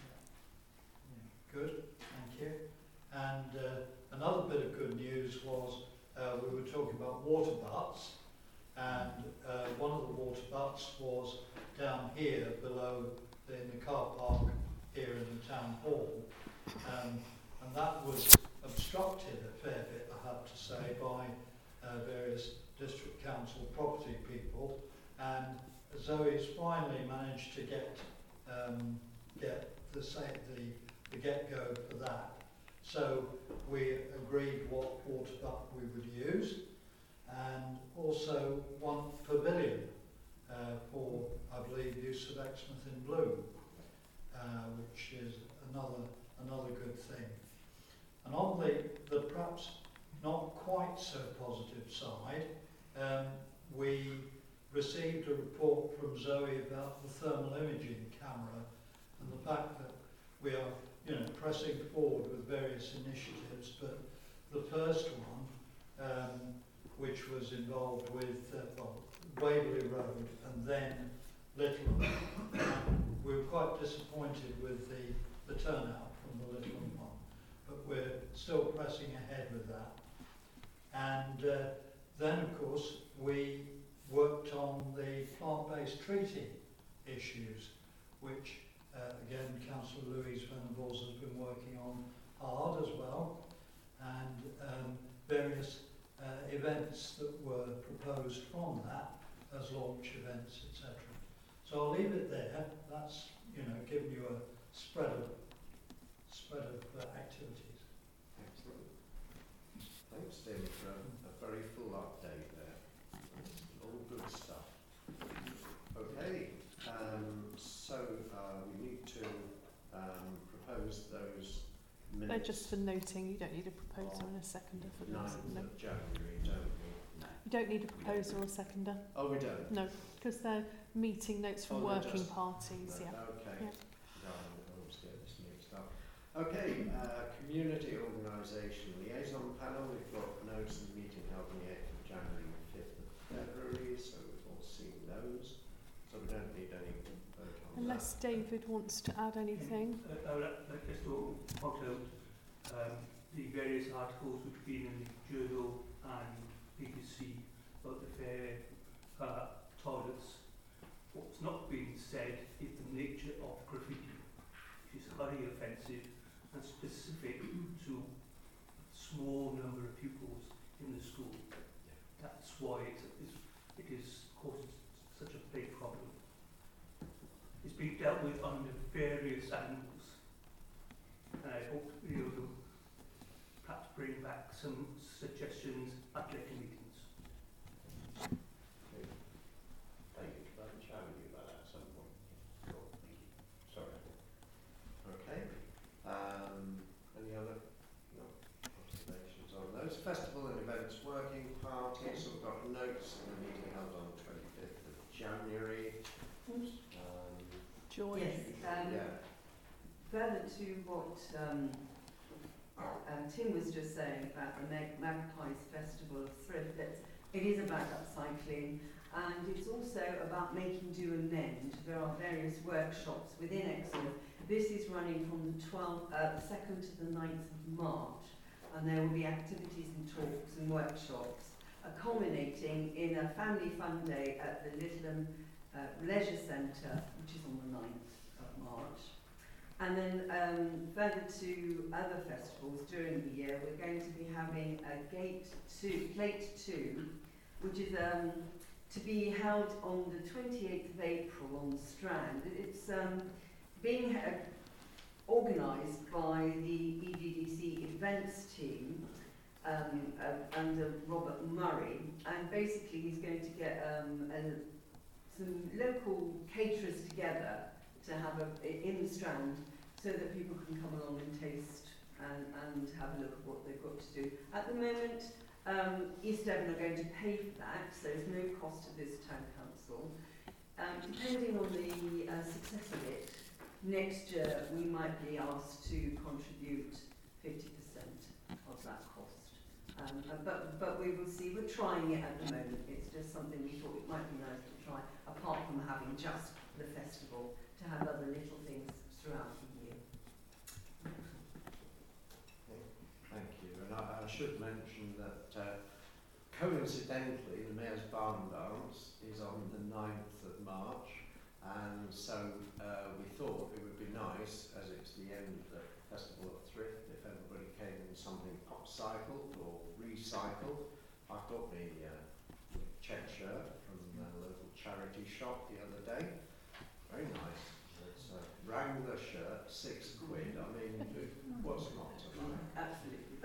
Speaker 13: Good, thank you. And uh, another bit of good news was uh, we were talking about water butts, and uh, one of the water butts was down here below the, in the car park here in the town hall, um, and that was obstructed a fair bit, I have to say, by uh, various district council property people, and Zoe's finally managed to get um, get the say the the get-go for that. So we agreed what water butt we would use, and also one pavilion uh, for, I believe, use of Exmouth in Bloom, uh, which is another another good thing. And on the, the perhaps not quite so positive side, um, we received a report from Zoe about the thermal imaging camera and the fact that we are, you know, pressing forward with various initiatives, but the first one, um, which was involved with uh, well, Waverley Road and then Little, um, we were quite disappointed with the, the turnout from the Little one, but we're still pressing ahead with that. And uh, then, of course, we worked on the plant-based treaty issues, which Uh, again, Councillor Louise Venables has been working on hard as well, and um, various uh, events that were proposed from that as launch events, et cetera. So I'll leave it there. That's, you know, giving you a spread of spread of uh, activities.
Speaker 1: Excellent. Thanks, David, for a, a very full update there. All good stuff. Okay. Um, so uh, we need to um, propose those minutes.
Speaker 2: They're just for noting. You don't need a proposer and a seconder for those.
Speaker 1: ninth
Speaker 2: No.
Speaker 1: of January, don't we?
Speaker 2: You don't need a proposer or a seconder.
Speaker 1: Oh, we don't?
Speaker 2: No, because they're meeting notes from
Speaker 1: Oh, they're
Speaker 2: working
Speaker 1: just-
Speaker 2: parties.
Speaker 1: no,
Speaker 2: Yeah.
Speaker 1: Okay.
Speaker 2: Yeah.
Speaker 1: Right, I always get this mixed up. Okay, uh, community organisation liaison panel. We've got notes of the meeting held on the eighth of January and fifth of February, so we've all seen those. so we don't need any vote on
Speaker 2: Unless David wants to add anything.
Speaker 14: Uh, I would like just to point out um, the various articles which have been in the Journal and B B C about the fair uh, toilets. What's not been said is the nature of graffiti, which is highly offensive and specific to a small number of pupils in the school. That's why it is, it is causing such a big problem. It's been dealt with under various angles, and I hope you will perhaps bring back some suggestions at later meetings.
Speaker 1: Thank you. Can I chat with you about that at some point? Sure. Thank you. Sorry. Okay. Um, any other no, observations on those? Festival and events working party. So we've got notes in the meeting held on the twenty-fifth of January. Um,
Speaker 2: Joy.
Speaker 5: Yes. Um,
Speaker 1: yeah.
Speaker 5: Further to what um, um, Tim was just saying about the Mag- Magpies Festival of Thrift, that it is about upcycling, and it's also about making do and mend. There are various workshops within Exmouth. This is running from the twelfth, uh, the second to the ninth of March, and there will be activities and talks and workshops, uh, culminating in a family fun day at the Littleham uh, Leisure Centre, which is on the ninth of March. And then um, further to other festivals during the year, we're going to be having a Gate two, Plate two, which is um, to be held on the twenty-eighth of April on the Strand. It's um, being uh, organised by the E G D C events team um, uh, under Robert Murray, and basically he's going to get um, a, some local caterers together to have a, in the Strand, so that people can come along and taste and, and have a look at what they've got to do. At the moment, um, East Devon are going to pay for that, so there's no cost to this town council. Um, depending on the uh, success of it, next year we might be asked to contribute fifty percent of that cost. Um, uh, but, but we will see. We're trying it at the moment. It's just something we thought it might be nice to try, apart from having just the festival, to have other little things throughout the year.
Speaker 1: Thank you. And I, I should mention that uh, coincidentally the Mayor's Barn Dance is on the ninth of March, and so uh, we thought it would be nice, as it's the end of the Festival of Thrift, if everybody came in something upcycled or recycled. I got me uh, check shirt from a local charity shop the other day. Very nice. It's a Wrangler shirt, six quid. I mean, what's not to like?
Speaker 5: Absolutely.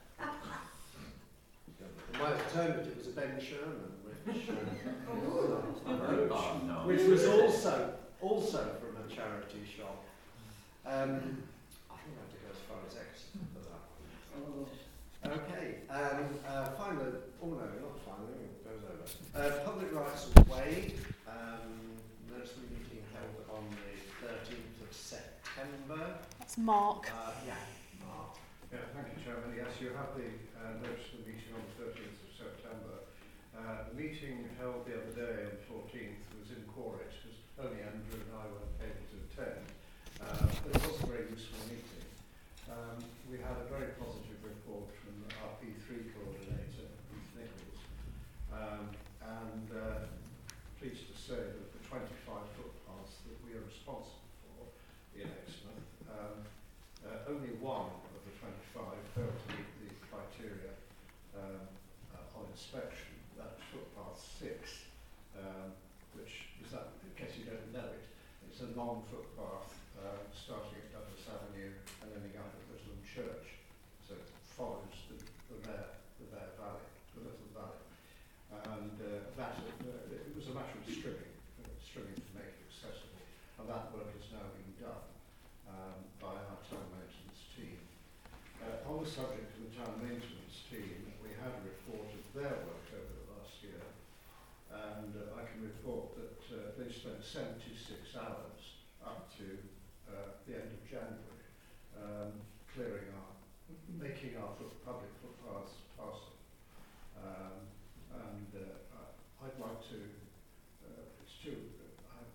Speaker 1: My alternative was a Ben Sherman, which, uh,
Speaker 4: Oh, no.
Speaker 1: which was also also from a charity shop. Um, I think I have to go as far as Exeter for that. Okay, um, uh, finally, oh no, not finally, it goes over. Uh, Public Rights Way, um, there's a meeting held on the thirteenth of September.
Speaker 2: That's Mark.
Speaker 1: Uh, yeah, Mark.
Speaker 15: Yeah, thank you, Chairman. Yes, you have the uh, notice of the meeting on the thirteenth of September. Uh, the meeting held the other day on the fourteenth was in Quaritch, because only Andrew and I weren't able to attend. Uh, but it was a very useful meeting. Um, we had a very positive report from our P three coordinator, Keith Nichols, um, and uh, pleased to say that the twenty-five footpaths that we are responsible for in Exmouth, um, uh, only one of the twenty-five failed to meet the criteria um, uh, on inspection. That's footpath six, um, which is that, in case you don't know it, it's a long footpath uh, starting at Douglas Avenue and ending up at Littleham Church. So it follows the, the Bear, the Bear Valley, the Little Valley. And uh, that, uh, it was a matter of stripping, uh, stripping to make it accessible. And that work is now being done um, by our town maintenance team. Uh, on the subject of the town maintenance team, we had a report of their work over the last year, and uh, I can report that uh, they spent seventy-six hours up to uh, the end of January um, clearing our, making our foot, public footpaths passable. Um, and uh, I- I'd like to, uh, it's too, I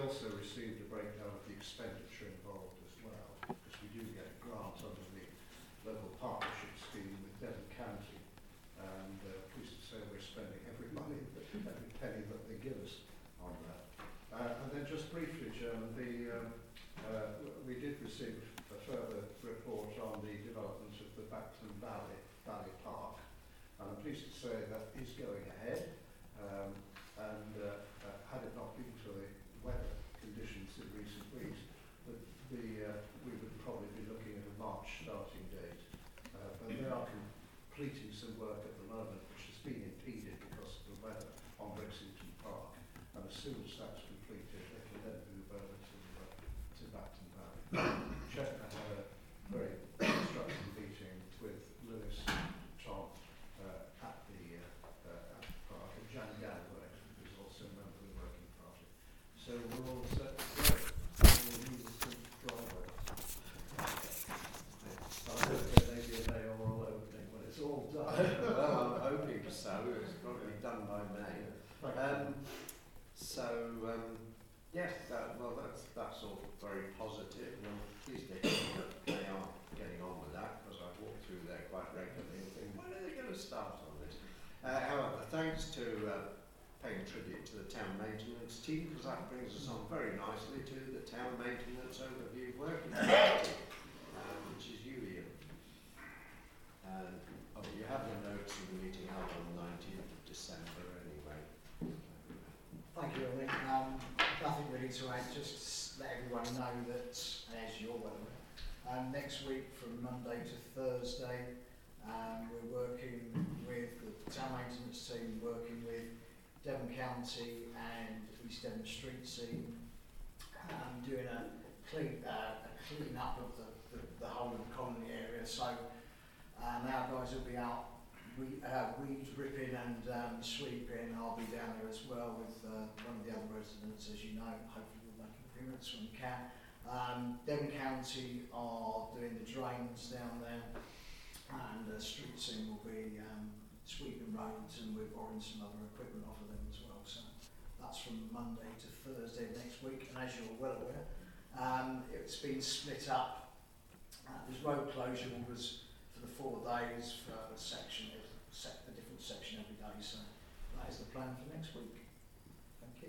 Speaker 15: also received a breakdown of the expenditure involved as well, because we do get a grant under the local partnership scheme with Devon County, and uh, pleased to say we're spending every money, every penny that they give us on that. Uh, and then just briefly, Chairman, the, um, uh, we did receive a further report on the development of the Bacton Valley, Valley Park, and I'm pleased to say that is going ahead. Um, and uh, uh, had it not been for the weather conditions in recent weeks, the, the, uh, we would probably be looking at a March starting date. Uh, but they are completing some work at the moment which has been impeded because of the weather on Brixington Park, and as soon as that's completed they can then move over to, uh, to Bacton Valley. Check I had a very constructive meeting with Lewis and Tom uh, at the uh, uh, at the park, and Jan Galloway, who's also a member of the working party. So we're all set to go. We'll need some driveway. I hope there may be a mayoral opening when it's all done.
Speaker 1: Well, I'm hoping so. It's got to be done by May. Um, so, um, yes, that, well, that's, that's all very positive. And I'm pleased to hear that they are getting on with that, because I've walked through there quite regularly and think, when are they going to start on this? Uh, however, thanks to uh, paying tribute to the town maintenance team, because that brings us on very nicely to the town maintenance overview working party, um, which is you, Ian. Um, oh, you have the notes of the meeting held on the nineteenth of December anyway.
Speaker 16: Thank you, Ollie. Um, nothing really to add, just to let everyone know that, as you're well aware, um, next week from Monday to Thursday, um, we're working with the town maintenance team, working with Devon County and East Devon Street Scene, um, doing a clean, uh, a clean up of the, the, the whole of the colony area. So um, our guys will be out we, uh, weed ripping and um, sweeping. I'll be down there as well with uh, one of the other residents, as you know. Hopefully we'll make an appearance when we can. Um, Devon County are doing the drains down there, and the uh, street scene will be um, sweeping roads, and we're borrowing some other equipment off of them as well. So that's from Monday to Thursday next week, and as you're well aware, um, it's been split up. Uh, there's road closure orders for the four days for a section, a different section every day. So that is the plan for next week. Thank you.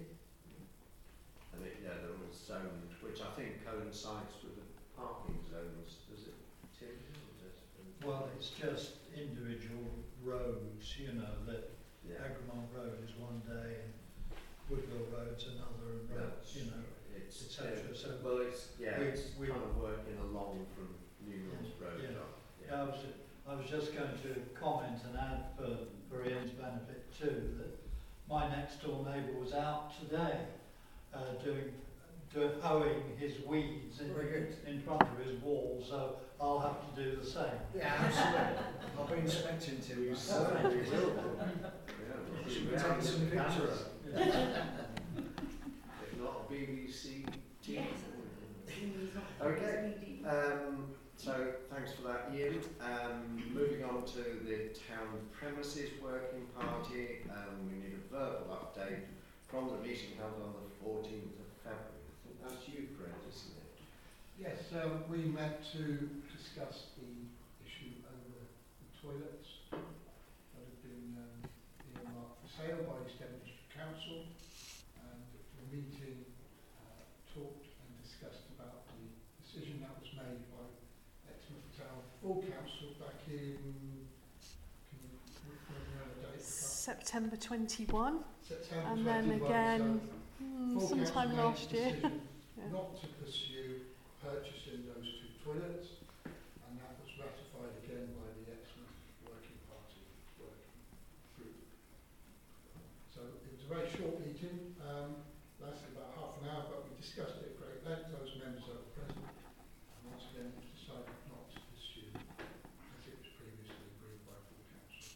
Speaker 1: And it, yeah, they're all zoned, which I think coincides with the parking zones, does it, Tim?
Speaker 13: Well, it's just individual roads, you know, that yeah. Agramont Road is one day and Woodville Road's another, and roads, you know, et cetera. So
Speaker 1: well, it's, yeah,
Speaker 13: we,
Speaker 1: it's
Speaker 13: we,
Speaker 1: kind of working along from Newlands
Speaker 13: yeah,
Speaker 1: Road.
Speaker 13: Yeah.
Speaker 1: Up. Yeah.
Speaker 13: Yeah, I was, I was just going to comment and add for, for Ian's benefit too, that my next door neighbour was out today uh, doing doing hoeing his weeds in, in front of his wall, so I'll have to do the same.
Speaker 16: Yeah, absolutely. I'll be inspecting to you.
Speaker 1: Certainly will. Yeah,
Speaker 16: should we take some pictures?
Speaker 1: Yeah. If not, a B B C T V. Okay. Um, so thanks for that, Ian. Um, moving on to the town premises working party, um, we need a verbal update from the meeting held on the fourteenth of February. I think that's you, Fred, isn't it?
Speaker 11: Yes, um, we met to discuss the issue over the toilets that have been um, earmarked for sale by East Devon District Council, and the meeting uh, talked and discussed about the decision that was made by Exmouth Town Full Council back in can you remember the date?
Speaker 2: September twenty-one,
Speaker 11: September
Speaker 2: and then again
Speaker 11: so
Speaker 2: mm, sometime last year.
Speaker 11: Yeah. Not to pursue purchasing those two toilets, and that was ratified again by the Exmouth Working Party working group. So it was a very short meeting, um, lasted about half an hour, but we discussed it at great length. Those members that were present, and once again it was decided not to pursue as it was previously agreed by full council.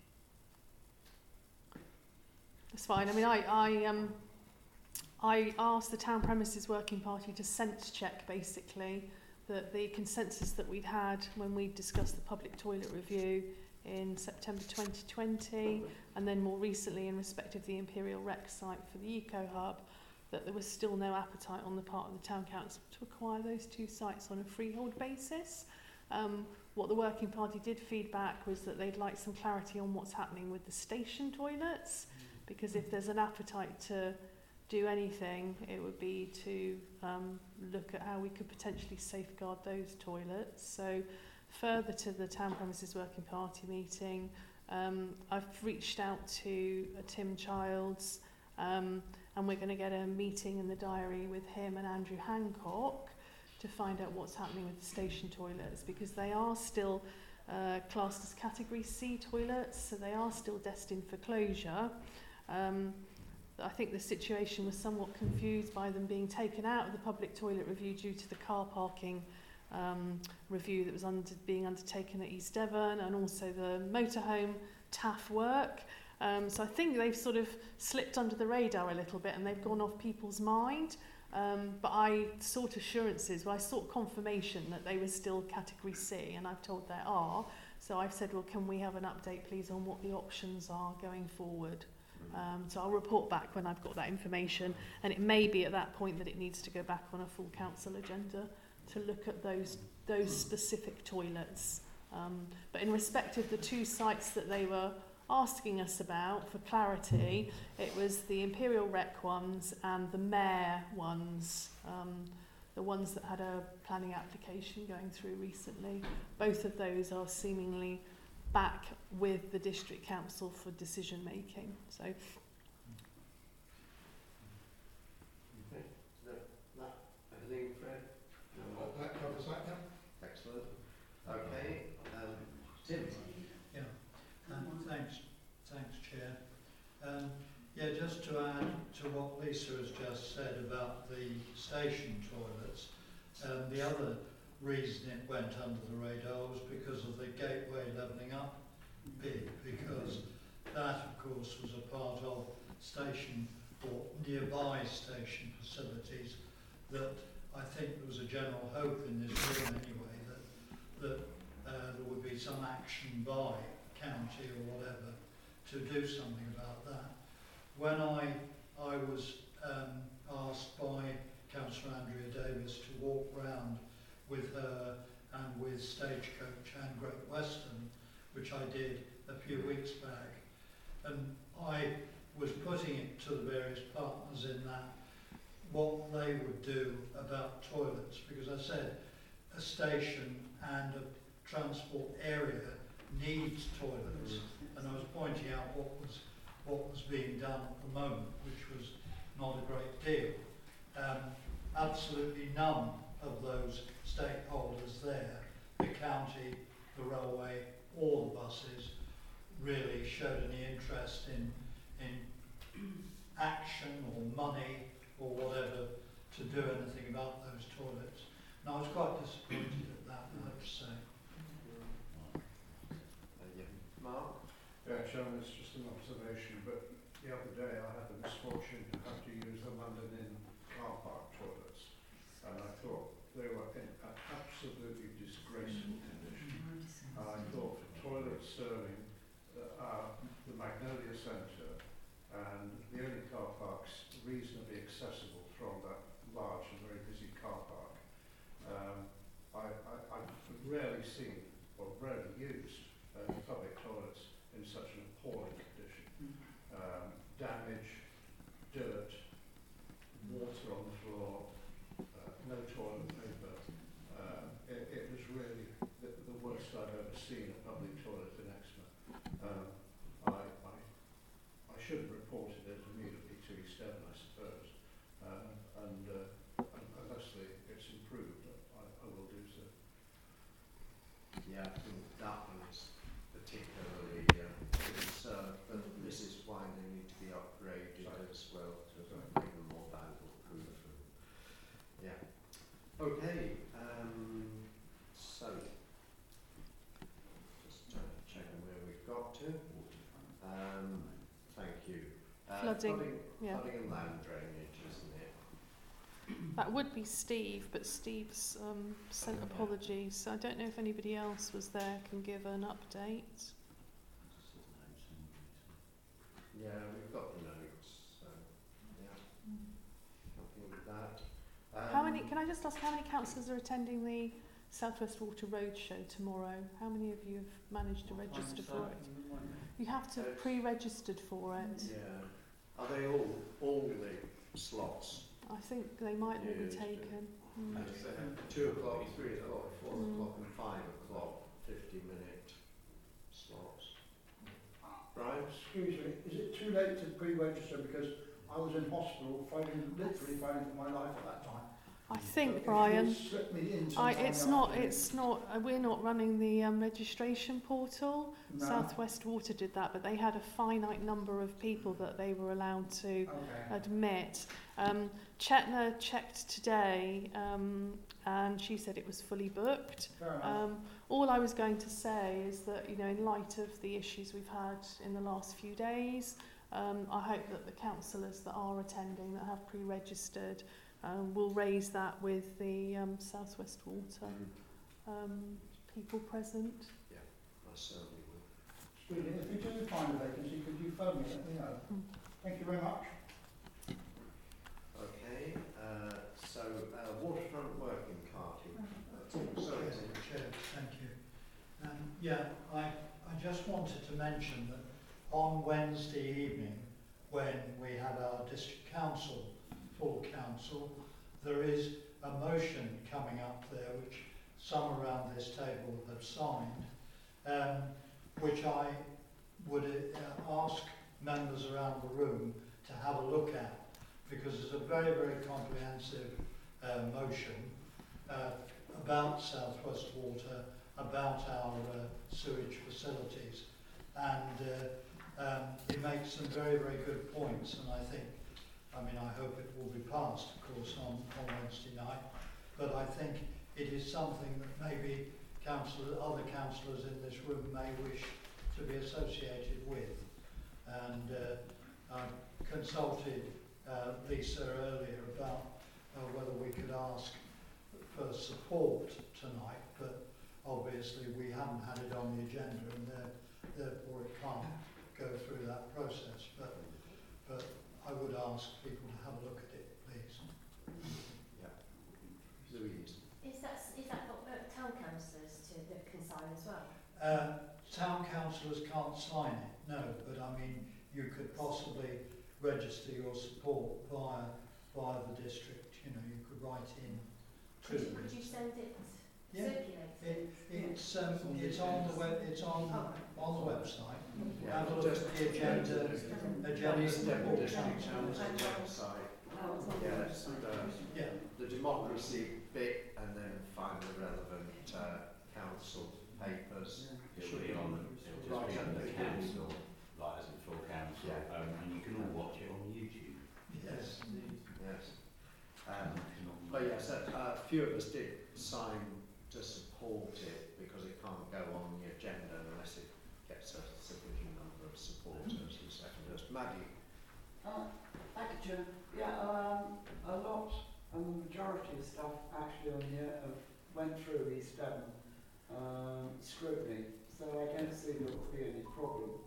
Speaker 2: That's fine. I mean, I, I um. I asked the town premises working party to sense check basically that the consensus that we'd had when we discussed the public toilet review in September twenty twenty, and then more recently in respect of the Imperial Rec site for the Eco Hub, that there was still no appetite on the part of the Town Council to acquire those two sites on a freehold basis. Um, what the Working Party did feedback was that they'd like some clarity on what's happening with the station toilets, because if there's an appetite to do anything, it would be to um, look at how we could potentially safeguard those toilets. So further to the Town Premises Working Party meeting, um, I've reached out to uh, Tim Childs, um, and we're going to get a meeting in the diary with him and Andrew Hancock to find out what's happening with the station toilets, because they are still uh, classed as Category C toilets, so they are still destined for closure. Um, I think the situation was somewhat confused by them being taken out of the public toilet review due to the car parking um, review that was under, being undertaken at East Devon, and also the motorhome T A F work. Um, so I think they've sort of slipped under the radar a little bit and they've gone off people's mind. Um, but I sought assurances, well, I sought confirmation that they were still Category C, and I've told they are. So I've said, well, can we have an update, please, on what the options are going forward? Um, so I'll report back when I've got that information, and it may be at that point that it needs to go back on a full council agenda to look at those those specific toilets. Um, but in respect of the two sites that they were asking us about, for clarity, it was the Imperial Rec ones and the Mayor ones, um, the ones that had a planning application going through recently. Both of those are seemingly back with the district council for decision making. So
Speaker 1: Okay. That, that, anything, Fred? No.
Speaker 11: That covers that, yeah.
Speaker 1: Excellent. Okay. Um, Tim.
Speaker 13: Yeah. Um, thanks, thanks, Chair. Um, yeah, just to add to what Lisa has just said about the station toilets, um, the other reason it went under the radar was because of the Gateway Levelling Up bid, because that, of course, was a part of station or nearby station facilities that I think there was a general hope in this room anyway that, that uh, there would be some action by county or whatever to do something about that. When I, I was um, asked by Councillor Andrea Davis to walk round with her and with Stagecoach and Great Western, which I did a few weeks back, and I was putting it to the various partners in that what they would do about toilets, because I said a station and a transport area needs toilets, and I was pointing out what was what was being done at the moment, which was not a great deal. Um, absolutely none of those stakeholders there, the county, the railway, or the buses, really showed any interest in in action or money or whatever to do anything about those toilets. And I was quite disappointed at that, I have to say.
Speaker 1: Mark?
Speaker 15: Yeah, Chairman, it's just an observation, but the other day I had the misfortune to have to use the London Inn car park toilets, and I thought they were in an absolutely disgraceful condition. And I thought for toilets serving uh, uh, the Magnolia Centre and the only car parks reasonably accessible from that large and very busy car park, um, I, I, I've rarely seen or rarely used uh, public toilets in such an appalling condition. Um, damage, dirt, water on the floor, uh, no toilet paper. Uh, it, it was really the, the worst I've ever seen a public toilet in Exmouth. Um, I, I, I should have reported it immediately to East Devon, I suppose, uh, and uh, unless they, it's improved, I, I will do so.
Speaker 1: Yeah, I think that one is particularly uh, concerned, but this is why they need to be upgraded as well to make them more vandal proof. Yeah. Okay. Um, so just uh, checking where we've got to. Um, thank you. Uh,
Speaker 2: Flooding,
Speaker 1: flooding,
Speaker 2: yeah.
Speaker 1: flooding and land drainage, isn't it?
Speaker 2: That would be Steve, but Steve's um, sent apologies, so I don't know if anybody else was there can give an update.
Speaker 1: Yeah, we've got the notes. So, yeah.
Speaker 2: I just ask how many councillors are attending the South West Water Roadshow tomorrow? How many of you have managed to register for it? You have to have pre-registered for it.
Speaker 1: Yeah. Are they all, all the slots?
Speaker 2: I think they might all be
Speaker 1: Used.
Speaker 2: taken. Mm.
Speaker 1: And so two o'clock, three o'clock, four
Speaker 2: Mm.
Speaker 1: o'clock and five o'clock, fifty minute slots. Brian?
Speaker 11: Excuse me, is it too late to pre-register because I was in hospital fighting, literally fighting for my life at that time?
Speaker 2: I
Speaker 11: So
Speaker 2: think,
Speaker 11: if
Speaker 2: Brian,
Speaker 11: you slip me in
Speaker 2: I,
Speaker 11: sometime
Speaker 2: it's not,
Speaker 11: after-
Speaker 2: it's not, uh, we're not running the um, registration portal.
Speaker 11: No.
Speaker 2: South West Water did that, but they had a finite number of people that they were allowed to
Speaker 11: Okay.
Speaker 2: admit. Um, Chetna checked today, um, and she said it was fully booked.
Speaker 11: Fair enough.
Speaker 2: Um, all I was going to say is that, you know, in light of the issues we've had in the last few days, um, I hope that the councillors that are attending, that have pre-registered, um, will raise that with the um, South West Water um, people present.
Speaker 1: Yeah, I certainly will.
Speaker 11: Sweetie, if you do find a vacancy, could you phone me, let me know?
Speaker 2: Mm.
Speaker 11: Thank you very much.
Speaker 1: Okay, uh, so uh, waterfront working party. Uh, sorry, Tim.
Speaker 13: Chair, thank you. Um, yeah, I, I just wanted to mention that on Wednesday evening, when we have our district council, full council, there is a motion coming up there which some around this table have signed, um, which I would uh, ask members around the room to have a look at, because it's a very, very comprehensive uh, motion uh, about South West Water, about our uh, sewage facilities, and uh, um, it makes some very, very good points, and I think, I mean, I hope it will be passed, of course, on, on Wednesday night, but I think it is something that maybe councillor, other councillors in this room may wish to be associated with. And uh, I consulted uh, Lisa earlier about uh, whether we could ask for support tonight, but obviously we haven't had it on the agenda, and there, therefore it can't go through that process. But, but I would ask people to have a look at it, please.
Speaker 1: Yeah. Louise.
Speaker 9: Is that, is that got uh, town councillors to, that can sign as well?
Speaker 13: Uh, town councillors can't sign it, no, but I mean, you could possibly register your support via, via the district, you know, you could write in to
Speaker 9: Could you, could you send it,
Speaker 13: Yeah.
Speaker 9: circulate
Speaker 13: it. It's, um, it's on the web, it's on, on the website.
Speaker 1: Yeah,
Speaker 13: Have a look at the agenda, agenda.
Speaker 1: East Devon
Speaker 13: report.
Speaker 1: District Council website. Yeah, it's the,
Speaker 13: Yeah.
Speaker 1: the democracy bit, and then find the relevant uh, council papers.
Speaker 4: It'll be on the, it'll just be on the council, like as a full council,
Speaker 1: Yeah.
Speaker 4: um, and you can all watch it on YouTube.
Speaker 1: Yes. Yes. Um, but yes, a uh, few of us did sign to support it because it can't go on the agenda unless it gets a sufficient number of supporters and seconders. Maddie.
Speaker 3: Uh, thank you, Chair. Yeah, um, a lot, and the majority of stuff actually on here have went through East Devon um, scrutiny, so I don't see there will be any problem.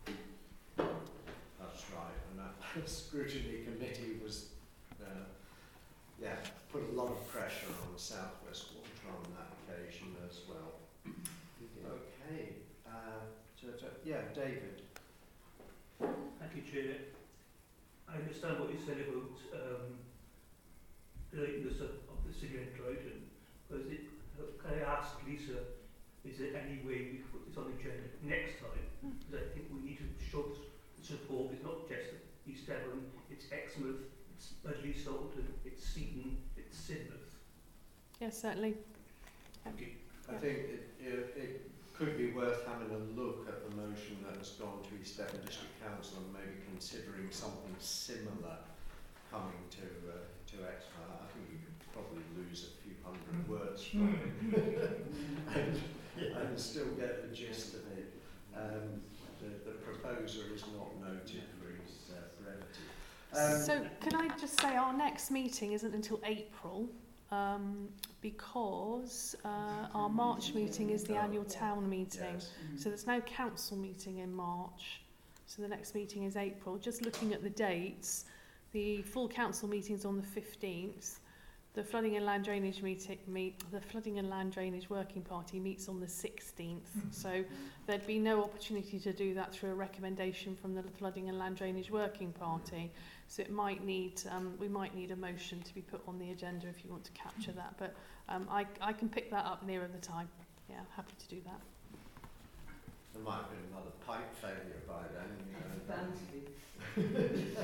Speaker 1: That's right, and that scrutiny committee was, uh, yeah, put a lot of pressure on the South West Water on that occasion as well. Okay, uh, so, so, yeah, David.
Speaker 14: Thank you, Chair. I understand what you said about um, the lateness of, of the city and Dryden. But is it, uh, can I ask Lisa, is there any way we can put this on the agenda next time? Because I think we need to show the support. It's not just East Devon, it's Exmouth, it's Dudley Salton, it's Seaton, it's Sidmouth.
Speaker 2: Yes, certainly.
Speaker 14: Thank you.
Speaker 1: I think it, it, it could be worth having a look at the motion that has gone to East Devon District Council and maybe considering something similar coming to uh, to Exmouth. I think you could probably lose a few hundred words from it and, and still get the gist of it. Um, the, the proposer is not noted for his uh, brevity. Um,
Speaker 2: So can I just say our next meeting isn't until April, um, because uh, our March meeting is the annual town meeting.
Speaker 1: Yes.
Speaker 2: So there's no council meeting in March. So the next meeting is April. Just looking at the dates, the full council meeting is on the fifteenth. The flooding and land drainage meeting, meet, the flooding and land drainage working party meets on the sixteenth. So there'd be no opportunity to do that through a recommendation from the flooding and land drainage working party. So it might need, um, we might need a motion to be put on the agenda if you want to capture that. But um, I, I can pick that up nearer the time. Yeah, happy to do that.
Speaker 1: There might have been another pipe failure by then. You know.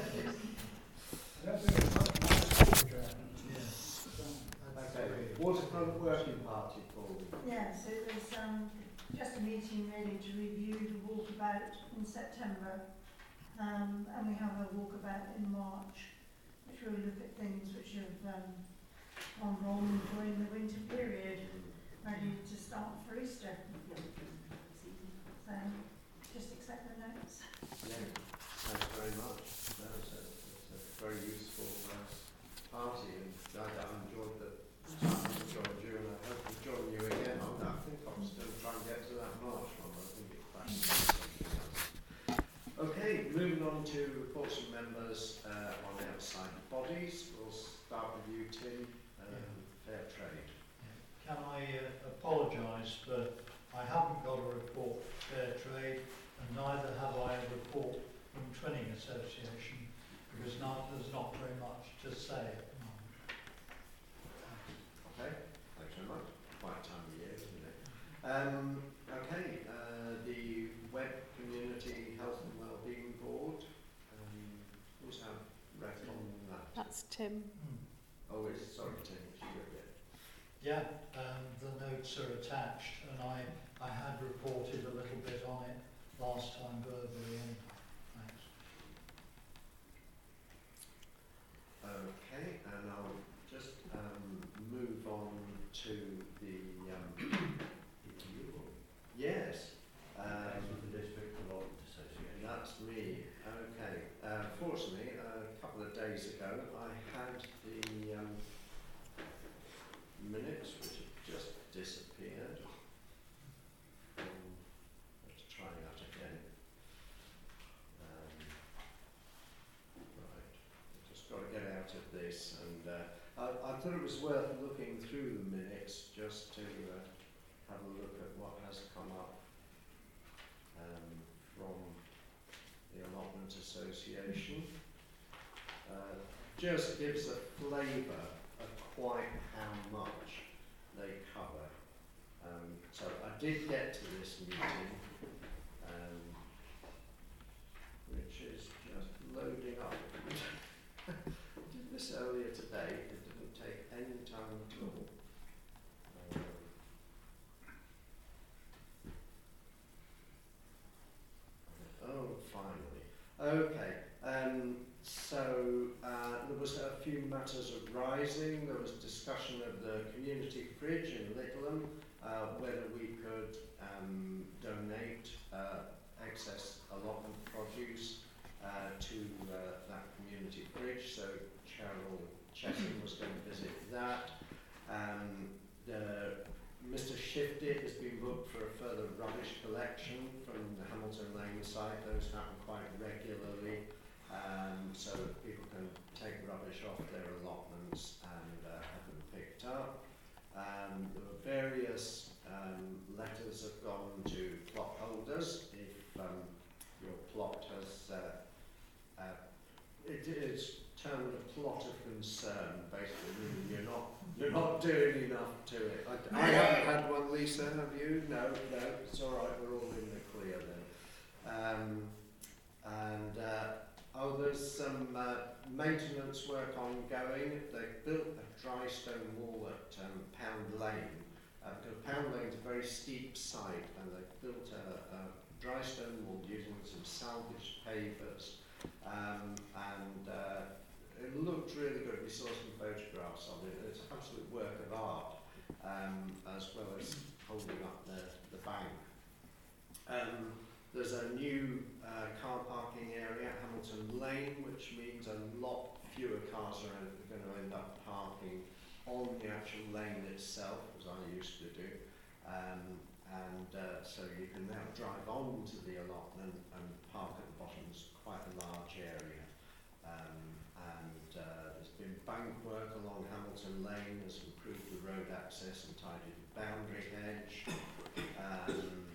Speaker 1: Okay, waterfront working party, Paul.
Speaker 7: Yes, it was um, just a meeting really to review the walkabout in September, um, and we have a walkabout in March, which will look at things which have um, gone wrong during the winter period, ready to start for Easter. So, just accept the notes.
Speaker 1: Yeah, thanks very much. No, it's, a, it's a very useful uh, party, and I, I enjoyed the time to join you, and I hope to join you again on that. I think I'm still trying to get to that March one. I think it's back to something else. Okay, moving on to reports from members uh, on outside bodies. We'll start with you, Tim. Um, yeah. Fair trade.
Speaker 13: Yeah. Can I uh, apologise, but I haven't got a report for Fair Trade, and neither have I a report from Twinning Association, because not, there's not very much to say at the moment.
Speaker 1: Okay, thanks very much. Quite time of year, isn't it? Um, okay, uh, the Web Community Health and Wellbeing Board. Um, who's our rep on that?
Speaker 2: That's Tim.
Speaker 13: Hmm.
Speaker 1: Oh, it's sorry, Tim. It's you again.
Speaker 13: Yeah, um, the notes are attached, and I, I had reported a little bit on it last time verbally anyway. Thanks.
Speaker 1: Okay, and I'll just um, move on to the um, yes, um,
Speaker 4: the District Allotment Association.
Speaker 1: That's me. Okay. Uh, fortunately, a couple of days ago, I had the um, minutes, which have just disappeared. Um, let's try that again. Um, right, I've just got to get out of this, and uh, I, I thought it was worth looking through the minutes just to uh, have a look at what has come up um, from the Allotment Association. Uh, just gives a flavour of quite how much they cover. Um, so I did get to this meeting, um, which is just loading up. I did this earlier today. It didn't take any time at all. Um, oh, finally. Okay. Um, so uh, there was a few matters arising. There was discussion of the community fridge in Littleham, uh, whether we could um, donate uh, excess allotment produce uh, to uh, that community fridge. So Cheryl Chesham was going to visit that. Um, the, Mister Shifted has been booked for a further rubbish collection from the Hamilton Lane site. Those happen quite regularly. Um, so that people can take rubbish off their allotments and uh, have them picked up. Um, there were various um, letters have gone to plot holders. If um, your plot has, uh, uh, it is termed a plot of concern, basically, meaning you're not you're not doing enough to it. I, I haven't had one, Lisa. Have you? No, no. It's all right. We're all in the clear then. Um, and uh, Oh, there's some uh, maintenance work ongoing. They've built a dry stone wall at um, Pound Lane. Uh, because Pound Lane's a very steep site, and they've built a, a dry stone wall using some salvaged pavers. Um, and uh, it looked really good. We saw some photographs of it. It's an absolute work of art, um, as well as holding up the, the bank. Um, There's a new uh, car parking area at Hamilton Lane, which means a lot fewer cars are going to end up parking on the actual lane itself, as I used to do. Um, and uh, so you can now drive on to the allotment and park at the bottom. It's quite a large area. Um, and uh, there's been been bank work along Hamilton Lane has improved the road access and tidied the boundary hedge. Um,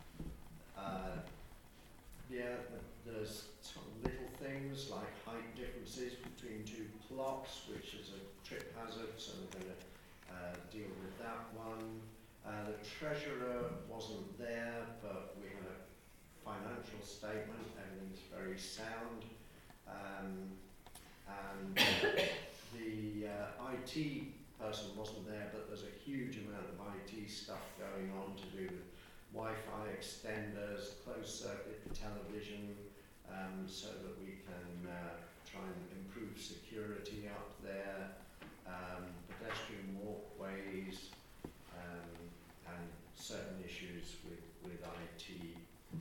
Speaker 1: uh, yeah, th- there's some little things like height differences between two plots, which is a trip hazard, so we're going to uh, deal with that one. Uh, the treasurer wasn't there, but we had a financial statement, everything's very sound. Um, and uh, the uh, I T person wasn't there, but there's a huge amount of I T stuff going on to do with Wi-Fi extenders, closed circuit television, um, so that we can uh, try and improve security up there, um, pedestrian walkways, um, and certain issues with, with I T.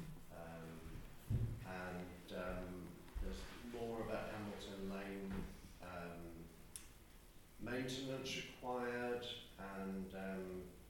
Speaker 1: Um, and um, there's more about Hamilton Lane um, maintenance required, and um,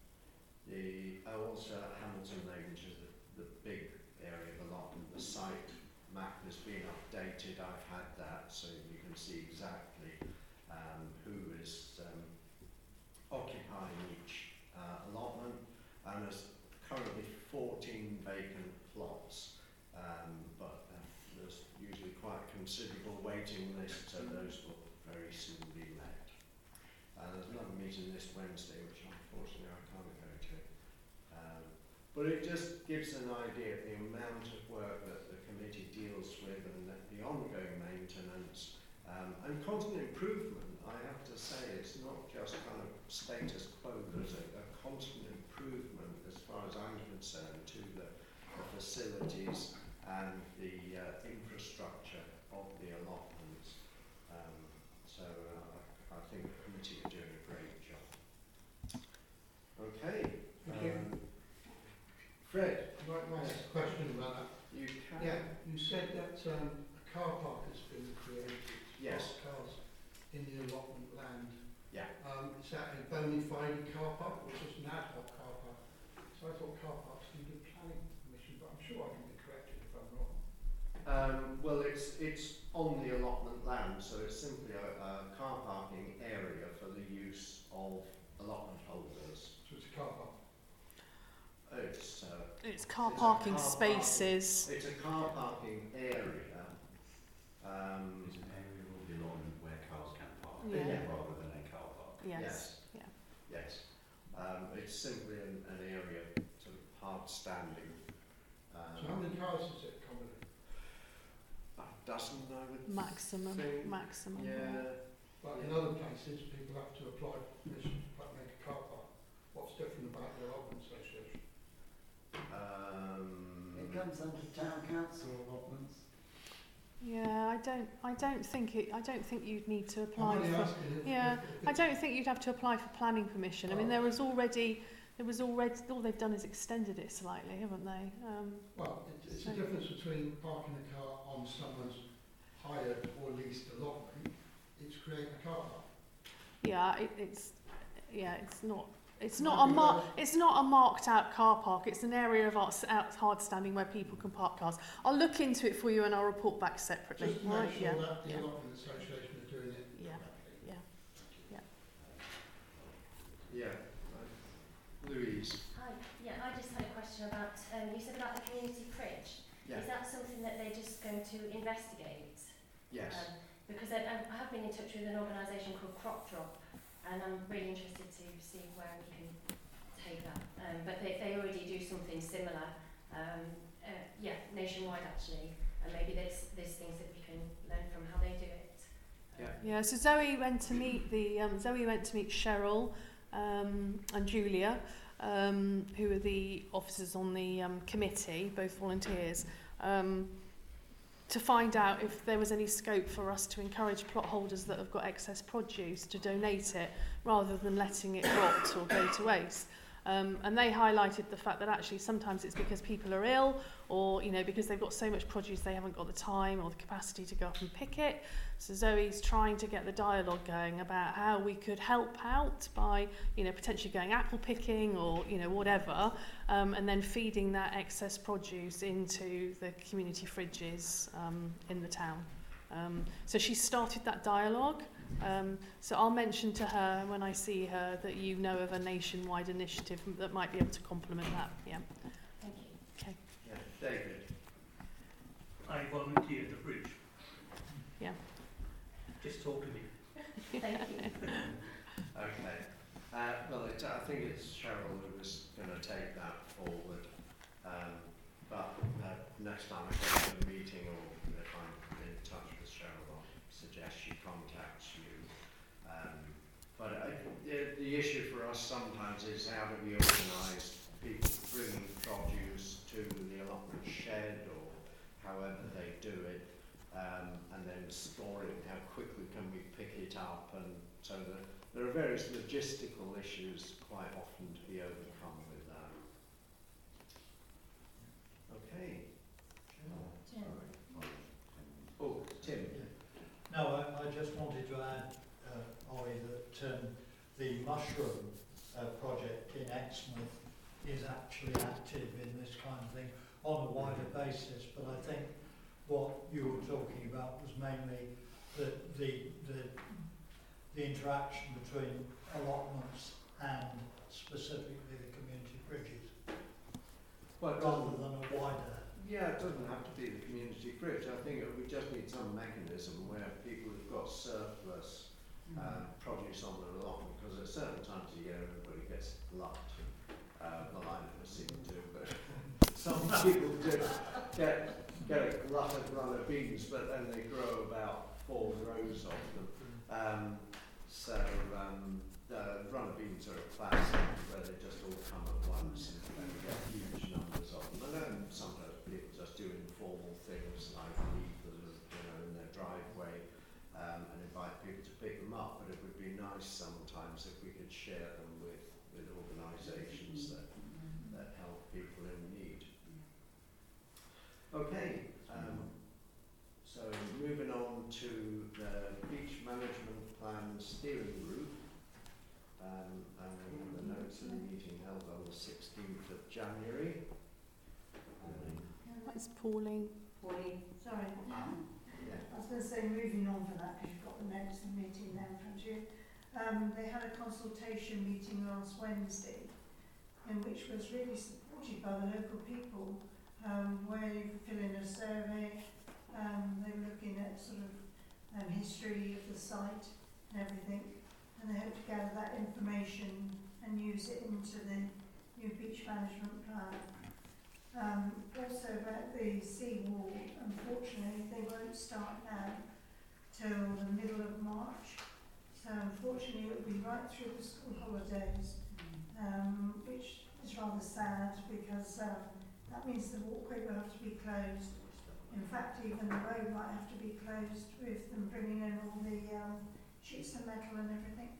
Speaker 1: the oh, also Hamilton Lane, which is the, the big area of allotment. The site map has been updated. I've had that, so you can see exactly um, who is um, occupying each uh, allotment, and there's currently fourteen vacant plots, um, but uh, there's usually quite a considerable waiting list, so those will very soon be let. Uh, there's another meeting this Wednesday, which unfortunately I can't go to. Um, but it just gives an idea of the amount of work that the committee deals with, and the, the ongoing maintenance um, and constant improvement. I have to say, it's not just kind of status quo, there's a, a constant improvement as far as I'm concerned to the, the facilities and the uh, infrastructure of the allotments. Um, so uh, I, I think the committee are doing a great job. Okay.
Speaker 11: Thank you.
Speaker 1: Um, Fred.
Speaker 11: I'd like to ask a question about that.
Speaker 1: You can.
Speaker 11: Yeah, you said that um, a car park has been created.
Speaker 1: Yes.
Speaker 11: For cars in the allotment land.
Speaker 1: Yeah.
Speaker 11: Um, is that a bona fide car park or just an ad hoc car park? So I thought car parks needed planning permission, but I'm sure I can be corrected if I'm wrong.
Speaker 1: Um, well, it's it's on the allotment land, so it's simply a, a car parking area for the use of allotment holders.
Speaker 11: So it's a car park.
Speaker 1: It's uh,
Speaker 2: It's car
Speaker 1: it's a
Speaker 2: parking
Speaker 1: car
Speaker 2: spaces.
Speaker 1: Parking, it's a car parking area. Um,
Speaker 4: It's an area of the allotment where cars can park,
Speaker 2: Yeah.
Speaker 4: rather than a car park.
Speaker 2: Yes. Yeah.
Speaker 1: Yes. Um, it's simply an, an area sort of hard standing. Um,
Speaker 11: So how many cars is it accommodate?
Speaker 1: A dozen, I would
Speaker 2: Maximum.
Speaker 1: think.
Speaker 2: Maximum.
Speaker 1: Yeah.
Speaker 11: But in other places, people have to apply for permission to make a car park. What's different about the allotment association?
Speaker 1: Um,
Speaker 3: It comes under town council allotments.
Speaker 2: Yeah, I don't. I don't think it. I don't think you'd need to apply
Speaker 11: I'm only
Speaker 2: for.
Speaker 11: asking if-
Speaker 2: Yeah,
Speaker 11: if- if
Speaker 2: I don't think you'd have to apply for planning permission. I mean,
Speaker 11: Oh.
Speaker 2: there was already. There was already. All they've done is extended it slightly, haven't they? Um,
Speaker 11: Well, it, it's
Speaker 2: so-
Speaker 11: a difference between parking a car on someone's hired or leased allotment. It's creating a car park.
Speaker 2: yeah, it, it's. Yeah, it's not. It's
Speaker 11: Might
Speaker 2: not a
Speaker 11: be
Speaker 2: mar-
Speaker 11: worth-
Speaker 2: It's not a marked out car park. It's an area of out, out hard standing where people can park cars. I'll look into it for you and I'll report back separately.
Speaker 11: Just to
Speaker 2: all
Speaker 11: make
Speaker 2: right?
Speaker 11: sure
Speaker 2: Yeah.
Speaker 11: that the
Speaker 2: Yeah.
Speaker 11: allotment association is doing it
Speaker 2: Yeah.
Speaker 11: correctly.
Speaker 2: Yeah. Yeah.
Speaker 1: Yeah. Uh, Louise.
Speaker 9: Hi, yeah, I just had a question about, um, you said about the community fridge.
Speaker 1: Yeah.
Speaker 9: Is that something that they're just going to investigate?
Speaker 1: Yes.
Speaker 9: Um, because I, I have been in touch with an organisation called Crop Drop, and I'm really interested to see where we can take that. Um, but they, they already do something similar, um, uh, yeah, nationwide actually, and maybe there's, there's things that we can learn from how they do it.
Speaker 1: Yeah.
Speaker 2: Yeah, so Zoe went to meet the um, Zoe went to meet Cheryl um, and Julia, um, who are the officers on the um, committee, both volunteers, um, to find out if there was any scope for us to encourage plot holders that have got excess produce to donate it rather than letting it rot or go to waste. Um, and they highlighted the fact that actually sometimes it's because people are ill, or you know, because they've got so much produce they haven't got the time or the capacity to go up and pick it. So Zoe's trying to get the dialogue going about how we could help out by, you know, potentially going apple picking or, you know, whatever, um, and then feeding that excess produce into the community fridges um, in the town. Um, so she started that dialogue. Um, so I'll mention to her when I see her that you know of a nationwide initiative that might be able to complement that. Yeah.
Speaker 9: Thank you.
Speaker 2: Okay.
Speaker 1: Yeah, David.
Speaker 14: I volunteer at the bridge.
Speaker 2: Yeah.
Speaker 14: Just talk to me.
Speaker 9: Thank you.
Speaker 1: Okay. Uh, well, it, I think it's Cheryl who was going to take that forward. Um, but uh, next time I go to a meeting, or if I'm in touch with Cheryl, I'll suggest she contacts you. Um, but I, the, the issue for us sometimes is how do we organise people bringing produce to the allotment shed or however they do it, um, and then store it, how quickly can we pick it up, and so the, there are various logistical issues quite often to be overcome with that. Okay.
Speaker 7: Tim.
Speaker 1: Oh, Tim.
Speaker 13: No, I, I just wanted to add, uh, Ollie, that um, the mushroom uh, project in Exmouth is actually active in this kind of thing on a wider basis, but I think what you were talking about was mainly the, the, the, the interaction between allotments and specifically the community bridges,
Speaker 1: Well,
Speaker 13: rather than a wider.
Speaker 1: Yeah, it doesn't have to be the community bridge. I think we just need some mechanism where people who've got surplus um, produce on their allotment, because at certain times of year everybody gets lucked. Uh, well, I never seem to, but some people do get, get a glut of runner beans, but then they grow about four rows of them. Um, so um, the runner beans are a classic where they just all come at once and then you get huge numbers of them. And then sometimes people just do informal things like leave them, you know, in their driveway um, and invite people to pick them up. But it would be nice sometimes if we could share them with, with organisations that, that help people in need. Okay, um, so moving on to the Beach Management Plan Steering Group. Um, and the notes of the meeting held on the sixteenth of January.
Speaker 2: That's Pauline.
Speaker 5: Pauline.
Speaker 7: Sorry.
Speaker 1: Yeah.
Speaker 7: I was going to say, moving on for that, because you've got the notes of the meeting there in front of you. Um, they had a consultation meeting last Wednesday, in which was really supported by the local people, um, where you fill in a survey. Um, they were looking at sort of um, history of the site and everything, and they hope to gather that information and use it into the new beach management plan. Um, also about the seawall, unfortunately they won't start now till the middle of March, so unfortunately it will be right through the school holidays, um, which is rather sad because um, that means the walkway will have to be closed. In fact, even the road might have to be closed with them bringing in all the um, sheets of metal and everything.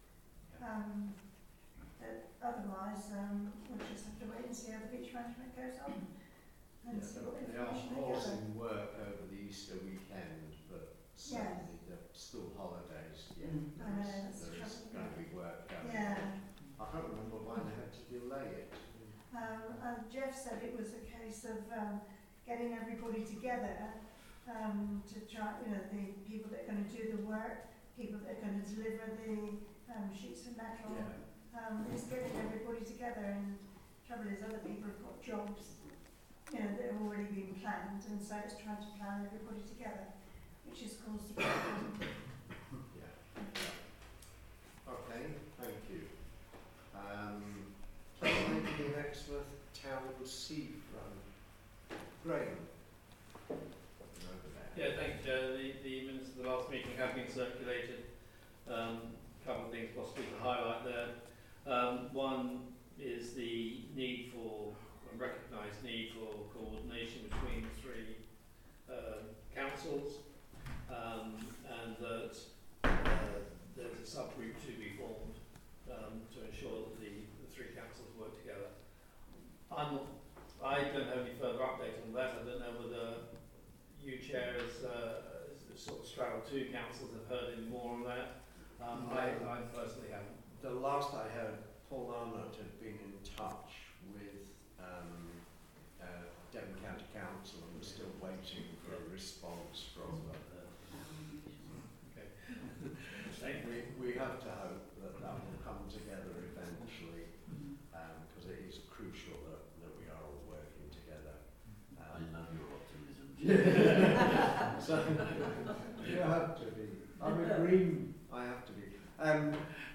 Speaker 7: Um, but otherwise, um, we'll just have to wait and see how the beach management goes on and
Speaker 1: Yeah,
Speaker 7: see what
Speaker 1: they are
Speaker 7: information they
Speaker 1: pausing
Speaker 7: gather.
Speaker 1: work over the Easter weekend, but certainly the school holidays, yeah,
Speaker 7: Mm. I know,
Speaker 1: there
Speaker 7: that's
Speaker 1: is, there is
Speaker 7: trouble.
Speaker 1: going to be work going
Speaker 7: Yeah.
Speaker 1: on. I can't remember why they had to delay it.
Speaker 7: Um, and Jeff said it was a case of um, getting everybody together um, to try, you know, the people that are going to do the work, people that are going to deliver the um, sheets of metal.
Speaker 1: Yeah.
Speaker 7: Um, it's getting everybody together, and the trouble is other people have got jobs, you know, that have already been planned, and so it's trying to plan everybody together, which has caused a problem.
Speaker 1: Yeah. Okay, thank you. Um, the Exmouth Town Seafront. Graham. Over there.
Speaker 12: Yeah, thank you, Joe. The, the minutes of the last meeting have been circulated. Um, a couple of things possibly to highlight there. Um, one is the need for, a recognised need for coordination between the three um, councils, um, and that uh, there's a subgroup to be formed um, to ensure that the, the three councils work together. I'm not, I don't have any further update on that. I don't know whether you, Chair, as uh, sort of straddle two councils, have heard any more on that. Um, I, I personally haven't.
Speaker 1: The last I heard, Paul Arnott had been in touch with um, uh, Devon County Council and was still waiting for a response from them.
Speaker 12: Okay.
Speaker 1: Yeah. So, you have to be. I'm a green. I have to be. Um,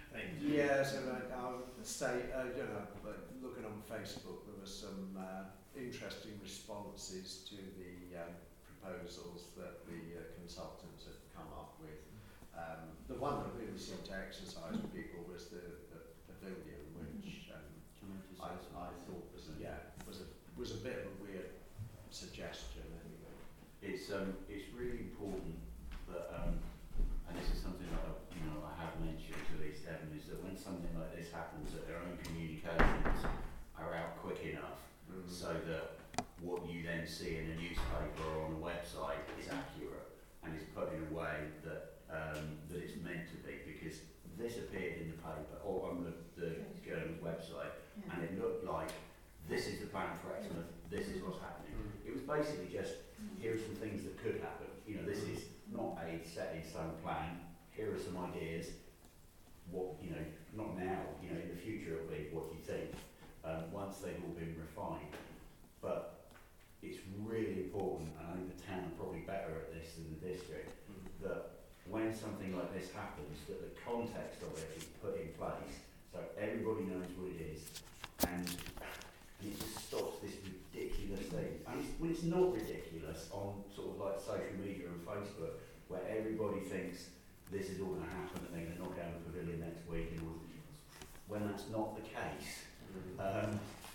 Speaker 1: yes, and I, I'll say, uh, you know, but looking on Facebook, there were some uh, interesting responses to the um, proposals that the uh, consultants had come up with. Um, the one that really seemed to exercise people was the, the pavilion, which um, I, I thought was a, yeah was a was a bit of a weird suggestion anyway.
Speaker 4: It's um it's really important that um and this is something that I, you know I have mentioned to East Devon, is that when something like this happens, that their own communications are out quick enough mm. so that what you then see in a newspaper or on a website is accurate and is put in a way that um, that it's meant to be, because this appeared in the paper or on the, the journal's website yeah. and it looked like this is the plan for Exmouth, this is what's happening. Mm. It was basically just, here are some things that could happen. You know, this is not a set in stone plan, here are some ideas, what, you know, not now, you know, in the future it'll be what do you think, um, once they've all been refined. But it's really important, and I think the town are probably better at this than the district, mm. that when something like this happens, that the context of it is put in place so everybody knows what it is, and, and it just stops this ridiculous thing. And it's, when it's not ridiculous on sort of like social media and Facebook, where everybody thinks this is all going to happen and they're going to knock down the pavilion next week, and all, when that's not the case. Mm. Um,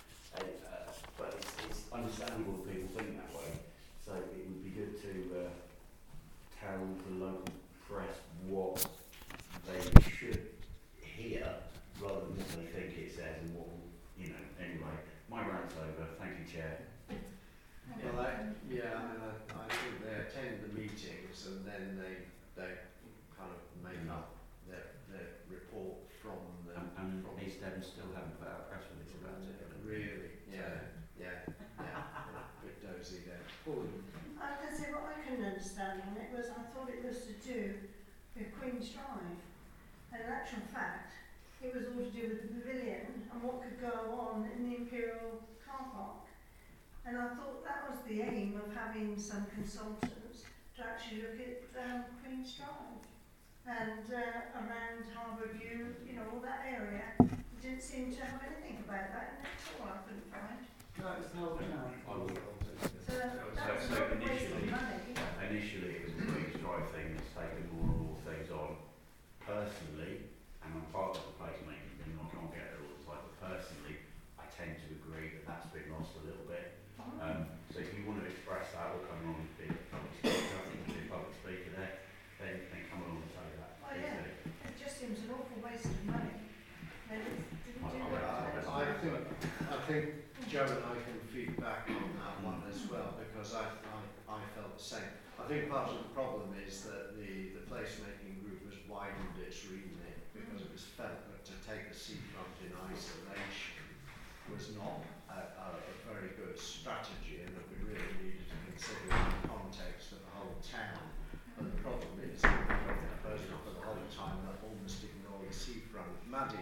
Speaker 4: uh, but it's, it's understandable that people think that way, so it would be good to uh, tell the local press what they should hear rather than what they think it says and what, you know, anyway. My rant's over. Thank you, Chair.
Speaker 1: Well, I, yeah, I mean, I, I think they attend the meetings and then they they kind of make up their, their report from the...
Speaker 4: And, and from East Devon still haven't put out a press release about it.
Speaker 1: Really? Yeah, yeah, yeah. A bit dozy there. Paul.
Speaker 7: I can see what I couldn't understand on it was I thought it was to do with Queen's Drive. And in actual fact, it was all to do with the pavilion and what could go on in the Imperial car park. And I thought that was the aim of having some consultants to actually look at um, Queen's Drive and uh, around Harbour View, you know, all that area. It didn't seem to have anything about that, and that's all I couldn't find.
Speaker 3: No, it's not now.
Speaker 4: I will.
Speaker 7: So that was
Speaker 4: so,
Speaker 7: a
Speaker 4: so
Speaker 7: waste of
Speaker 4: initially,
Speaker 7: money.
Speaker 4: initially it was a Queen's Drive thing that's taken more and more things on. Personally, and I'm part of the placemaking thing, I can't get it all the time, but personally, I tend to agree that that's been lost a little bit. Um, so if you want to express that or come along and be a public speaker, I think you can be a public speaker there, then, then come along and say that.
Speaker 7: Oh yeah, it just seems an awful waste of money. And it didn't do what
Speaker 1: I,
Speaker 7: it was
Speaker 1: I, I think I think Joe and I can feed back on that one as well, because I, I, I felt the same. I think part of the problem is that the, the placemaking group has widened its remit because it was felt that to take the seafront in isolation was not a, a, a very good strategy, and that we really needed to consider in the context of the whole town. But the problem is that we got the proposal for the whole time that almost ignore the seafront. Maddie?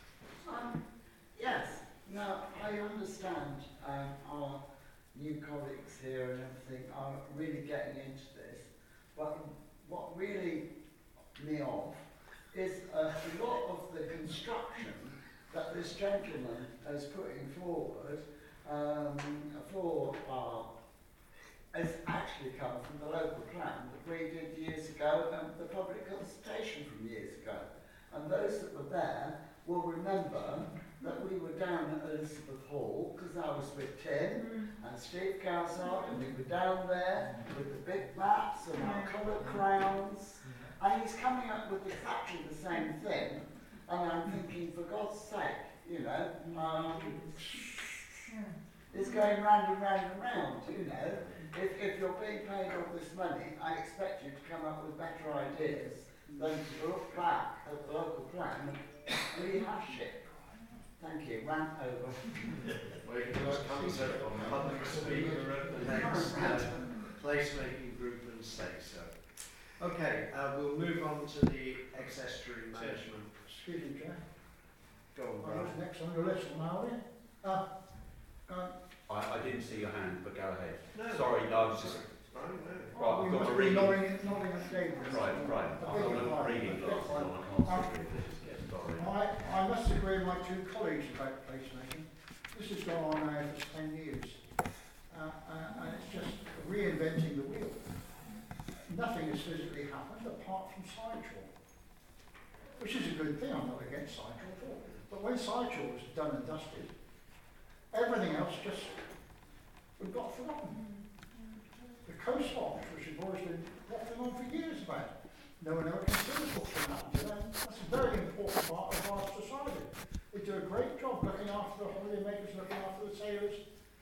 Speaker 3: Um, yes, now I understand um, our new colleagues here and everything are really getting into this, but what really me off is uh, a lot of the construction that this gentleman is putting forward um, for our has actually come from the local plan that we did years ago and the public consultation from years ago. And those that were there will remember that we were down at Elizabeth Hall, because I was with Tim and Steve Calzart, and we were down there with the big maps and our coloured crowns, and he's coming up with exactly the same thing, and I'm thinking, for God's sake, you know, um, it's going round and round and round, you know. If, if you're being paid all this money, I expect you to come up with better ideas than to look back at the local plan and rehash it. Thank you. Rant over.
Speaker 1: Well, you can just come to a public speaker at the next uh, placemaking group and say so. Okay, uh, we'll move on to the estuary management.
Speaker 11: Excuse me, Chair.
Speaker 1: Go on,
Speaker 11: I
Speaker 1: Brian.
Speaker 11: was next on your list, now, are we? Uh, um,
Speaker 4: I, I didn't see your hand, but go ahead.
Speaker 1: No.
Speaker 4: Sorry, no, I was just,
Speaker 1: Brian, no.
Speaker 15: Right, I've got a reading. Nodding, nodding at David.
Speaker 4: Right, right. I've got a reading glasses on. I can't see through this. Sorry.
Speaker 11: I, I must agree with my two colleagues about placemaking. This has gone on now for ten years. Uh, uh, and it's just reinventing the wheel. Nothing has physically happened apart from sideshaw. Which is a good thing, I'm not against sideshaw at all. But when sideshaw was done and dusted, everything else just, we've got forgotten. The Coast Watch, which has always been waffling on for years about, no one ever considers what's going to happen to them. That's a very important part of our society. They do a great job looking after the holiday makers, looking after the sailors.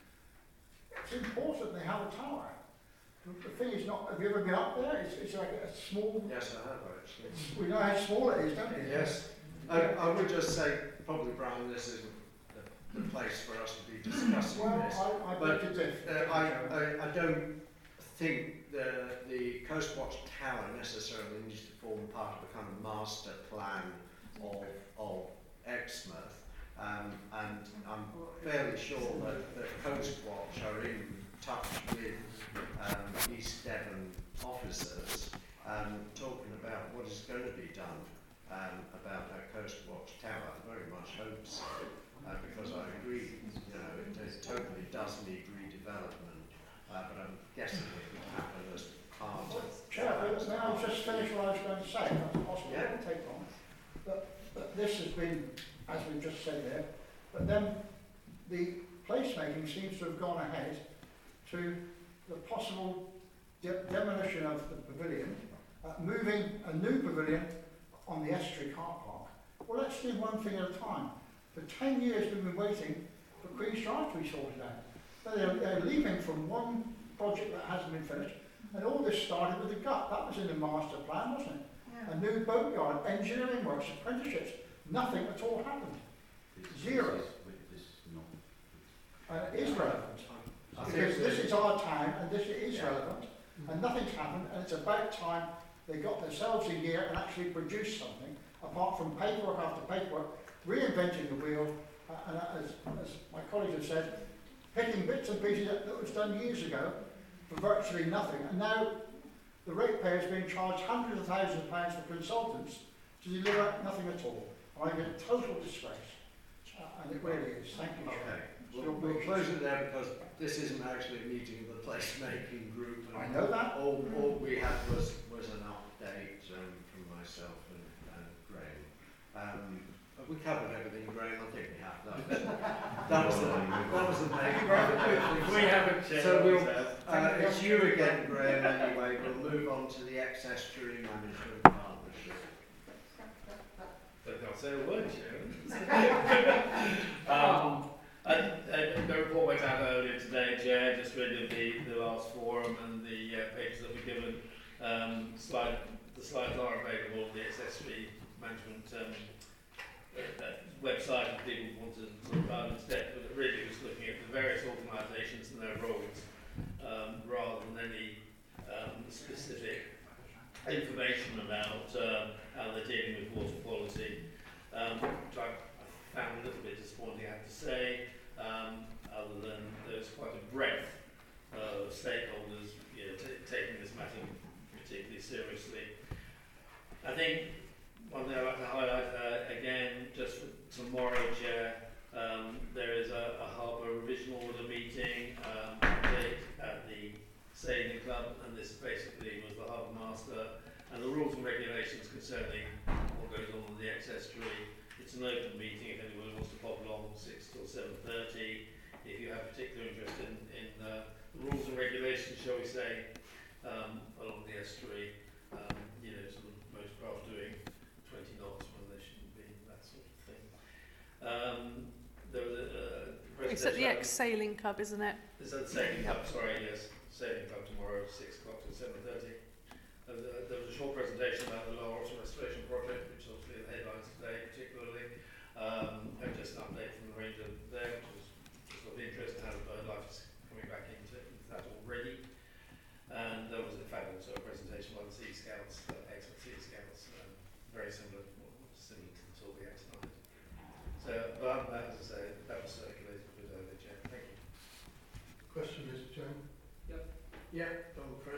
Speaker 11: It's important they have a tower. The thing is not, have you ever been up there? It's, it's like a small...
Speaker 1: Yes, I have actually.
Speaker 11: We know how small it is, don't we?
Speaker 1: Yes. I, I would just say, probably, Brian, this isn't the, the place for us to be discussing
Speaker 11: well,
Speaker 1: this.
Speaker 11: I, I
Speaker 1: but
Speaker 11: beg to differ.
Speaker 1: uh, I, I, I don't think the, the Coast Watch Tower necessarily needs to form part of a kind of master plan of, of Exmouth. Um, and I'm fairly sure that the Coast Watch are in touch with um, East Devon officers um, talking about what is going to be done um, about that Coast Watch Tower. I very much hope so, uh, because I agree, you know, it, it totally does need redevelopment, uh, but I'm guessing it would happen as part of...
Speaker 11: Chair, may I just finish what I was going to say? That's possible.
Speaker 1: Yeah.
Speaker 11: It won't take long. But, but this has been, as we've just said there, but then the placemaking seems to have gone ahead to the possible de demolition of the pavilion, uh, moving a new pavilion on the estuary car park. Well, let's do one thing at a time. For ten years we've been waiting for Queen's Drive to be sorted out. But they're, they're leaping from one project that hasn't been finished, and all this started with the gut. That was in the master plan, wasn't it?
Speaker 7: Yeah.
Speaker 11: A new boatyard, engineering works, apprenticeships. Nothing at all happened. Zero. And it is relevant. Because this is our time and this is
Speaker 1: Yeah.
Speaker 11: relevant, and nothing's happened, and it's about time they got themselves in gear and actually produced something, apart from paperwork after paperwork, reinventing the wheel, uh, and as, as my colleagues have said, picking bits and pieces that, that was done years ago for virtually nothing, and now the ratepayers being charged hundreds of thousands of pounds for consultants to deliver nothing at all. I think a total disgrace, uh, and it really is. Thank you, Chair.
Speaker 1: Okay. We'll, we'll close it there because this isn't actually a meeting of the placemaking group. And
Speaker 11: I know that.
Speaker 1: All, all we had was, was an update um, from myself and, and Graham. Um, but we covered everything, Graham. I think we have. That was, that was the that was the main part.
Speaker 12: We haven't checked.
Speaker 1: So we'll, uh, it's you again, Graham. Anyway, we'll move on to the ex-estuary management partnership.
Speaker 12: Don't know, say a word, um, I, I, the report went out earlier today, Chair, just really the, the last forum and the uh, papers that were given. Um, slide, the slides are available on the accessory management um, uh, uh, website if people want to look at it instead, but it really was looking at the various organisations and their roles um, rather than any um, specific information about um, how they're dealing with water quality, um, which I, I found a little bit disappointing, I have to say, um, other than there's quite a breadth uh, of stakeholders you know, t taking this matter particularly seriously. I think one thing I'd like to highlight uh, again, just for tomorrow, Chair, um, there is a, a harbour revision order meeting um, update at the Sailing Club, and this basically was the harbour master and the rules and regulations concerning what goes on in the ex-estuary. It's an open meeting if anyone wants to pop along, six till seven thirty. If you have particular interest in, in uh, the rules and regulations, shall we say, um, along the estuary, um, you know, sort of most craft doing twenty knots when they shouldn't be, that sort of thing. Um, there was a, uh,
Speaker 2: It's at the ex-sailing club, isn't it?
Speaker 12: It's at the Sailing Club, sorry, yes. Sailing Club tomorrow, six o'clock till seven thirty. Uh, there was a short presentation about the Lower Oxford Restoration Project, which is obviously in the headlines today, particularly. Um, and just an update from the ranger there, which was just of interest in how the bird life is coming back into, into that already. And there was, in fact, also a presentation by the Sea Scouts, uh, excellent Sea Scouts, um, very similar to what was similar to the Torbjorn tonight. So, but as I say, that was circulated with earlier, Chair. Thank you.
Speaker 11: Question, Mister Chairman.
Speaker 1: Yeah, Don Craig.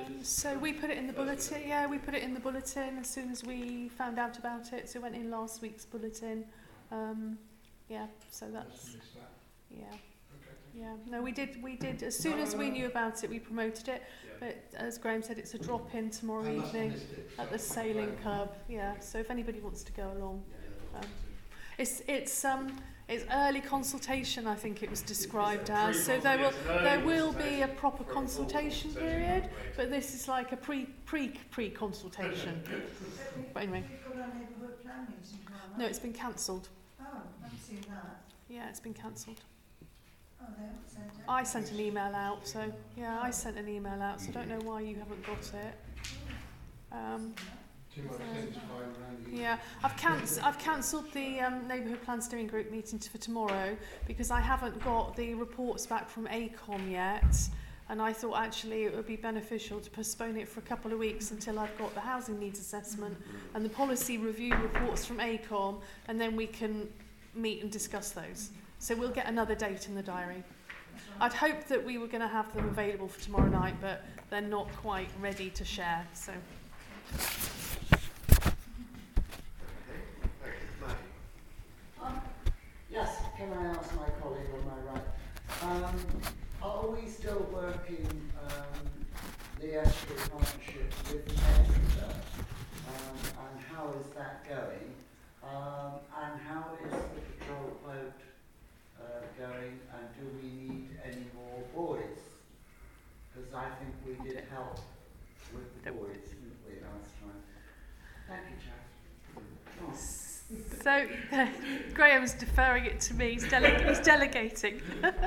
Speaker 2: Um, so we put it in the bulletin. Yeah, we put it in the bulletin as soon as we found out about it. So it went in last week's bulletin. Um, yeah, so that's yeah, yeah. No, we did. We did as soon as we knew about it. We promoted it. But as Graham said, it's a drop in tomorrow evening at the sailing club. Yeah. So if anybody wants to go along, um, it's it's um. It's early consultation, I think it was described as. So there will there will be a proper consultation period, but this is like a pre pre pre consultation. But anyway.
Speaker 7: We've got our neighbourhood plan meeting tomorrow.
Speaker 2: No, it's been cancelled.
Speaker 7: Oh, I haven't seen that.
Speaker 2: Yeah, it's been cancelled.
Speaker 7: Oh, they haven't sent it.
Speaker 2: I sent an email out, so yeah, I sent an email out, so I don't know why you haven't got it. Um,
Speaker 11: Too much sense flying around the
Speaker 2: Yeah, I've cancelled. I've cancelled the um, neighbourhood plan steering group meeting for tomorrow because I haven't got the reports back from A C O M yet, and I thought actually it would be beneficial to postpone it for a couple of weeks until I've got the housing needs assessment and the policy review reports from A C O M, and then we can meet and discuss those. So we'll get another date in the diary. I'd hoped that we were going to have them available for tomorrow night, but they're not quite ready to share. So.
Speaker 3: Um, yes, can I ask my colleague on my right? Um, are we still working um, the estuary partnership with Exeter? Um, and how is that going? Um, and how is the patrol boat uh, going? And do we need any more buoys? Because I think we did help with the buoys, didn't we, last time? Thank you, Chair. Oh.
Speaker 2: So uh, Graham's deferring it to me. He's, dele- he's delegating.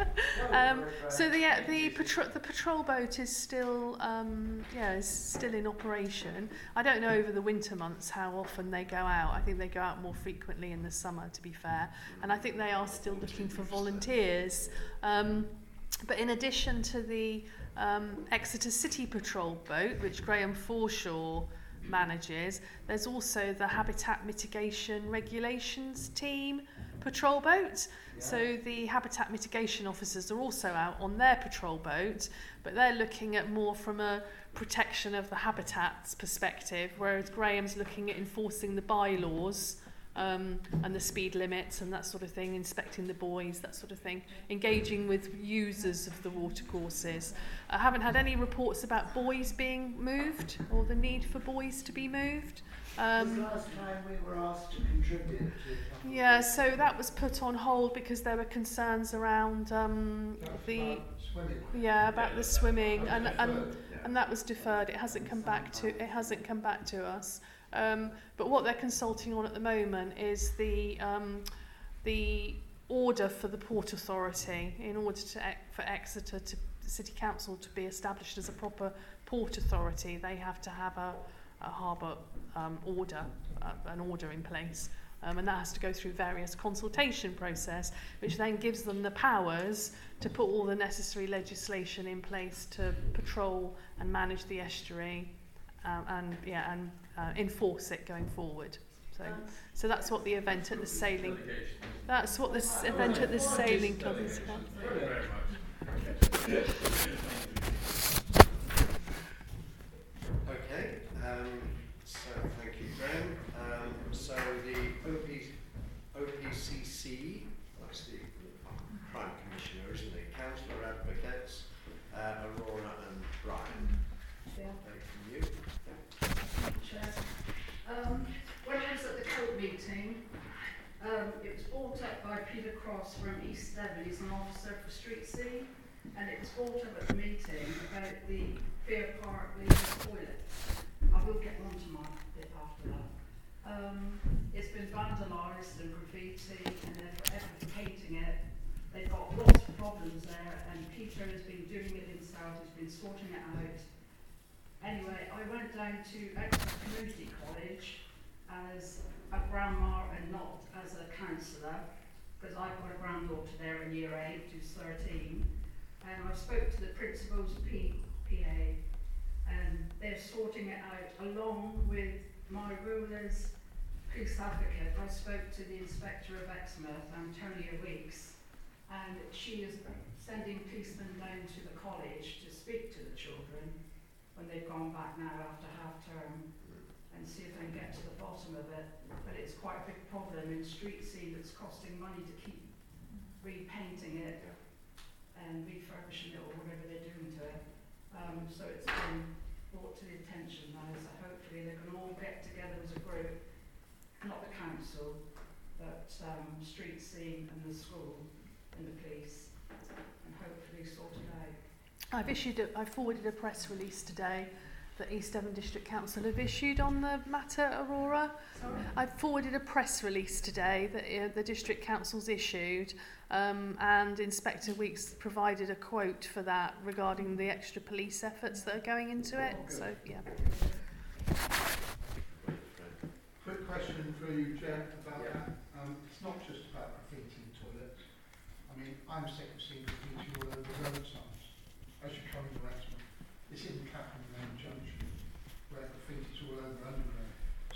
Speaker 2: um, so the uh, the patrol the patrol boat is still um, yeah is still in operation. I don't know over the winter months how often they go out. I think they go out more frequently in the summer, to be fair. And I think they are still looking for volunteers. Um, but in addition to the um, Exeter City Patrol boat, which Graham Forshaw manages, there's also the Habitat Mitigation Regulations Team patrol boat. Yeah. So the Habitat Mitigation officers are also out on their patrol boat, but they're looking at more from a protection of the habitats perspective, whereas Graham's looking at enforcing the bylaws um, and the speed limits and that sort of thing, inspecting the buoys, that sort of thing, engaging with users of the watercourses. I haven't had any reports about buoys being moved or the need for buoys to be moved. Um,
Speaker 3: the last time we were asked to contribute to
Speaker 2: yeah, so that was put on hold because there were concerns around um, the yeah about the swimming, and and and that was deferred. It hasn't come back to it hasn't come back to us. Um, but what they're consulting on at the moment is the um, the order for the Port Authority in order to for Exeter to the City Council to be established as a proper Port Authority. They have to have a, a harbour um, order, uh, an order in place, um, and that has to go through various consultation process, which then gives them the powers to put all the necessary legislation in place to patrol and manage the estuary, um, and yeah and Uh, enforce it going forward. So, so that's what the event at the sailing. That's what this event at the sailing club is about.
Speaker 1: Okay. Um, so thank you, Graham. Um, so the O P, O P C C, that's the Crime Commissioner, isn't it? Councillor Advocates, uh, Aurora and Brian.
Speaker 17: Yeah.
Speaker 1: Thank you.
Speaker 17: Chair. Um, when I was at the court meeting, um, it was brought up by Peter Cross from East Devon. He's an officer for Street C, and it was brought up at the meeting about the Fair Park ladies' toilet. I will get on to my bit after that. Um, it's been vandalised and graffiti, and they're forever painting it. They've got lots of problems there, and Peter has been doing it himself. He's been sorting it out. Anyway, I went down to Exeter Community College as a grandma and not as a counsellor, because I've got a granddaughter there in year eight who's thirteen, and I spoke to the principal's P A, and they're sorting it out along with my ruler's police advocate. I spoke to the inspector of Exmouth, Antonia Weeks, and she is sending policemen down to the college to speak to the children when they've gone come back now after half term and see if they can get to the bottom of it. But it's quite a big problem in street scene that's costing money to keep repainting it and refurbishing it or whatever they're doing to it. Um, so it's been brought to the attention now, so hopefully they can all get together as a group, not the council, but um, street scene and the school and the police, and hopefully sort it out.
Speaker 2: I've issued, a, I've forwarded a press release today that East Devon District Council have issued on the matter, Aurora.
Speaker 17: Sorry?
Speaker 2: I've forwarded a press release today that uh, the District Council's issued, um, and Inspector Weeks provided a quote for that regarding the extra police efforts that are going into it. So, yeah.
Speaker 11: Quick question for you, Jen, about that. Um, it's not just about graffiti in toilets. I mean, I'm sick of seeing graffiti all over the road signs as you come into Wrexham. It's in Clapham Lane Junction, where graffiti's all over underground.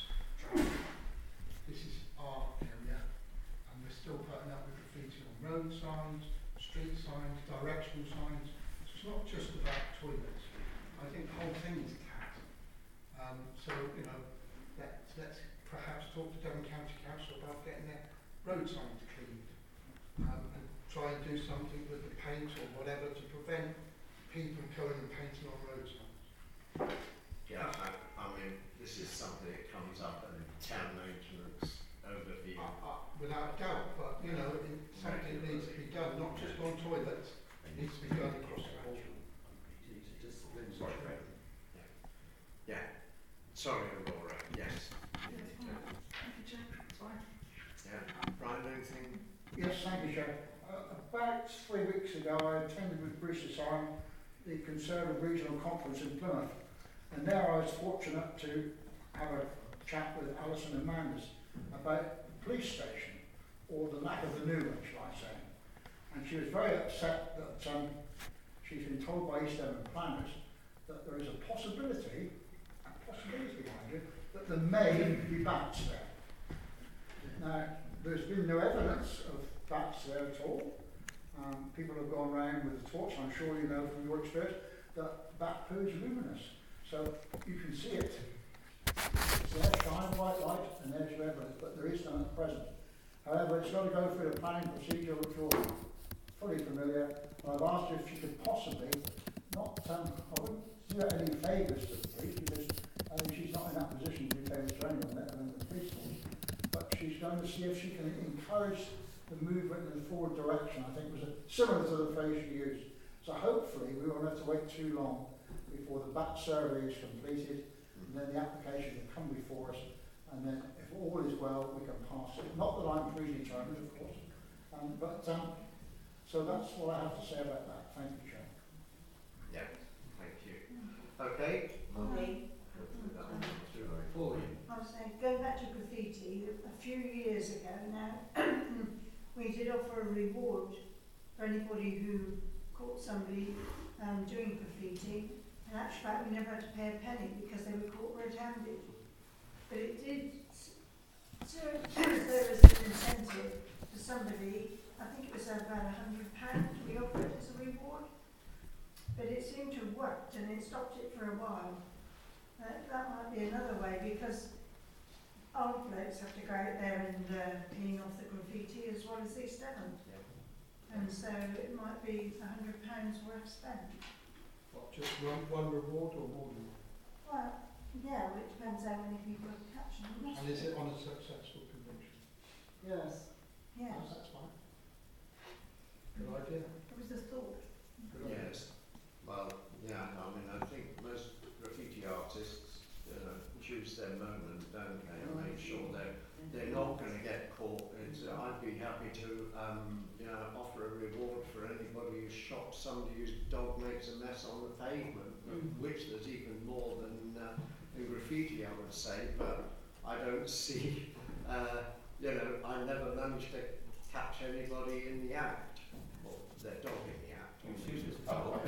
Speaker 11: This is our area, and we're still putting up with graffiti on road signs, street signs, directional signs. So it's not just about toilets. I think the whole thing is cat. Um, so, you know, let's, let's perhaps talk to Devon County Council about getting their road signs cleaned, um, and try and do something with the paint or whatever to prevent people going and painting on road signs.
Speaker 1: Yeah, I, I mean, this is something that comes up in town maintenance overview.
Speaker 11: Uh, uh, without a doubt, but you know, it, something needs to be done, not just on toilets, it needs to be done across the whole.
Speaker 1: Sorry, Fred. Yeah. Yeah. Sorry, Aurora. Yes.
Speaker 17: Thank you, Jack. It's fine.
Speaker 1: Yeah. Brian, anything?
Speaker 18: Yes, thank you, Chair. Uh, about three weeks ago, I attended with Bruce Asylum the Conservative Regional Conference in Plymouth, and there I was fortunate to have a chat with Alison and Manders about the police station, or the lack of the new one, shall I say. And she was very upset that um, she's been told by East Devon planners that there is a possibility, a possibility, mind you, that there may be bats there. Now, there's been no evidence of bats there at all. Um, people have gone around with a torch, I'm sure you know from your experience, that bat poo is luminous. So you can see it. It's there, shine white light, and there's your evidence, but there is none at present. However, it's got to go through the planning procedure, which you're fully familiar. And I've asked her if she could possibly not, um, I wouldn't do her any favours to the police, because I mean, she's not in that position to do favours to anyone, let alone the police force. But she's going to see if she can encourage the movement in the forward direction, I think was a, similar to the phrase she used. So hopefully we won't have to wait too long before the bat survey is completed, and then the application will come before us, and then if all is well, we can pass it. Not that I'm predetermined, of course, um, but um, so that's what I have to say about that. Thank you, Chair.
Speaker 1: Yeah, thank you. Okay.
Speaker 7: Okay. I was saying, going back to graffiti, a few years ago now, we did offer a reward for anybody who caught somebody um, doing graffiti. In actual fact, we never had to pay a penny because they were caught red-handed. But it did serve as an incentive for somebody. I think it was about a hundred pounds we offered as a reward. But it seemed to have worked, and it stopped it for a while. Uh, that might be another way, because old blokes have to go out there and uh, clean off the graffiti as well as East Devon. Yeah. And so it might be a hundred pounds worth spent.
Speaker 11: What, just one, one reward or more than one?
Speaker 7: Well, yeah, well, it depends how many people are catching them.
Speaker 11: And is it on a successful convention?
Speaker 7: Yes. Yes.
Speaker 11: Oh, that's fine. Good idea.
Speaker 7: It was a thought.
Speaker 11: Good idea.
Speaker 1: Yes. Well, yeah, I mean, I think most graffiti artists uh, choose their moment, don't they, and make sure they're, they're not going to get caught. It's, uh, I'd be happy to um, you know, offer a reward for anybody who's shot somebody whose dog makes a mess on the pavement, mm. which there's even more than, uh, than graffiti, I would say, but I don't see, uh, you know, I never managed to catch anybody in the act, or their dog in the act.
Speaker 7: Well,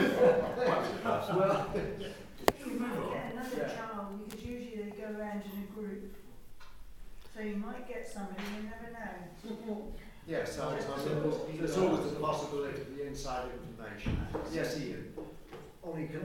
Speaker 7: you might get another
Speaker 1: Yeah.
Speaker 7: child, because usually they go around in a group. So you might get somebody, you never know.
Speaker 1: Yes, I, I mean, there's always the possibility of the inside information. Yes, Ian.
Speaker 16: Only can I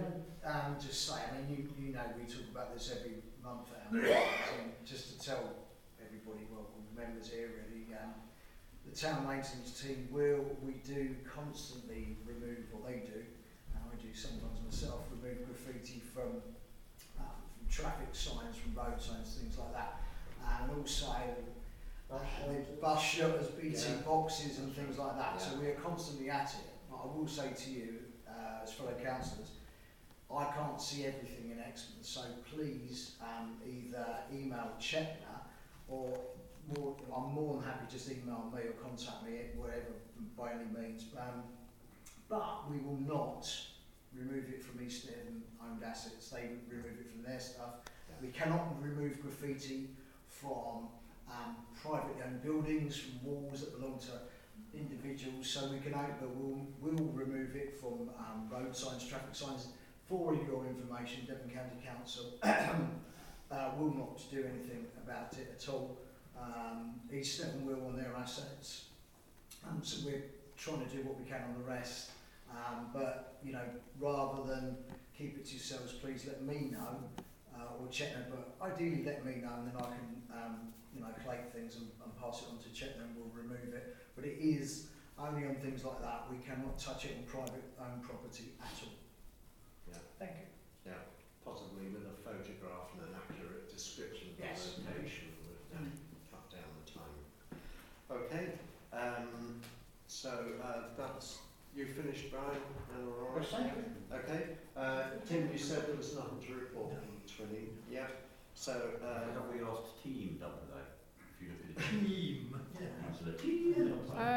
Speaker 16: um, just say, I mean, you, you know we talk about this every month at our meetings, and just to tell everybody, well, all the members here really, um, the town maintenance team will, we do constantly remove, or they do, and I do sometimes myself, remove graffiti from, um, from traffic signs, from road signs, things like that, and also uh, with bus shelters, B T
Speaker 1: Yeah.
Speaker 16: boxes and things like that,
Speaker 1: Yeah.
Speaker 16: so we are constantly at it. But I will say to you, uh, as fellow councillors, I can't see everything in Exmouth, so please um, either email Chetna or more, I'm more than happy just email me or contact me, whatever, by any means. Um, but we will not remove it from East Devon owned assets. They remove it from their stuff. We cannot remove graffiti from um, privately owned buildings, from walls that belong to individuals. So we can, but we'll, we'll remove it from um, road signs, traffic signs. For your information, Devon County Council uh, will not do anything about it at all. Um, East Devon will on their assets. Um, so we're trying to do what we can on the rest. Um, but, you know, rather than keep it to yourselves, please let me know, uh, or Chetna, but ideally let me know, and then I can, um, you know, collate things and, and pass it on to Chetna, and we'll remove it. But it is only on things like that. We cannot touch it on private owned property at all.
Speaker 1: Yeah.
Speaker 16: Thank you.
Speaker 1: Yeah, possibly with a photograph and an accurate description of
Speaker 16: Yes.
Speaker 1: the location would um, cut down the time. Okay, um, so uh, that's, you finished, Brian? And all right?
Speaker 18: Yes, thank you.
Speaker 1: Okay, uh, Tim, you said there was nothing to report on Twinning. Yeah, so... Uh,
Speaker 4: Have we asked team done today? If you look at the
Speaker 11: Team.
Speaker 4: Councillor team.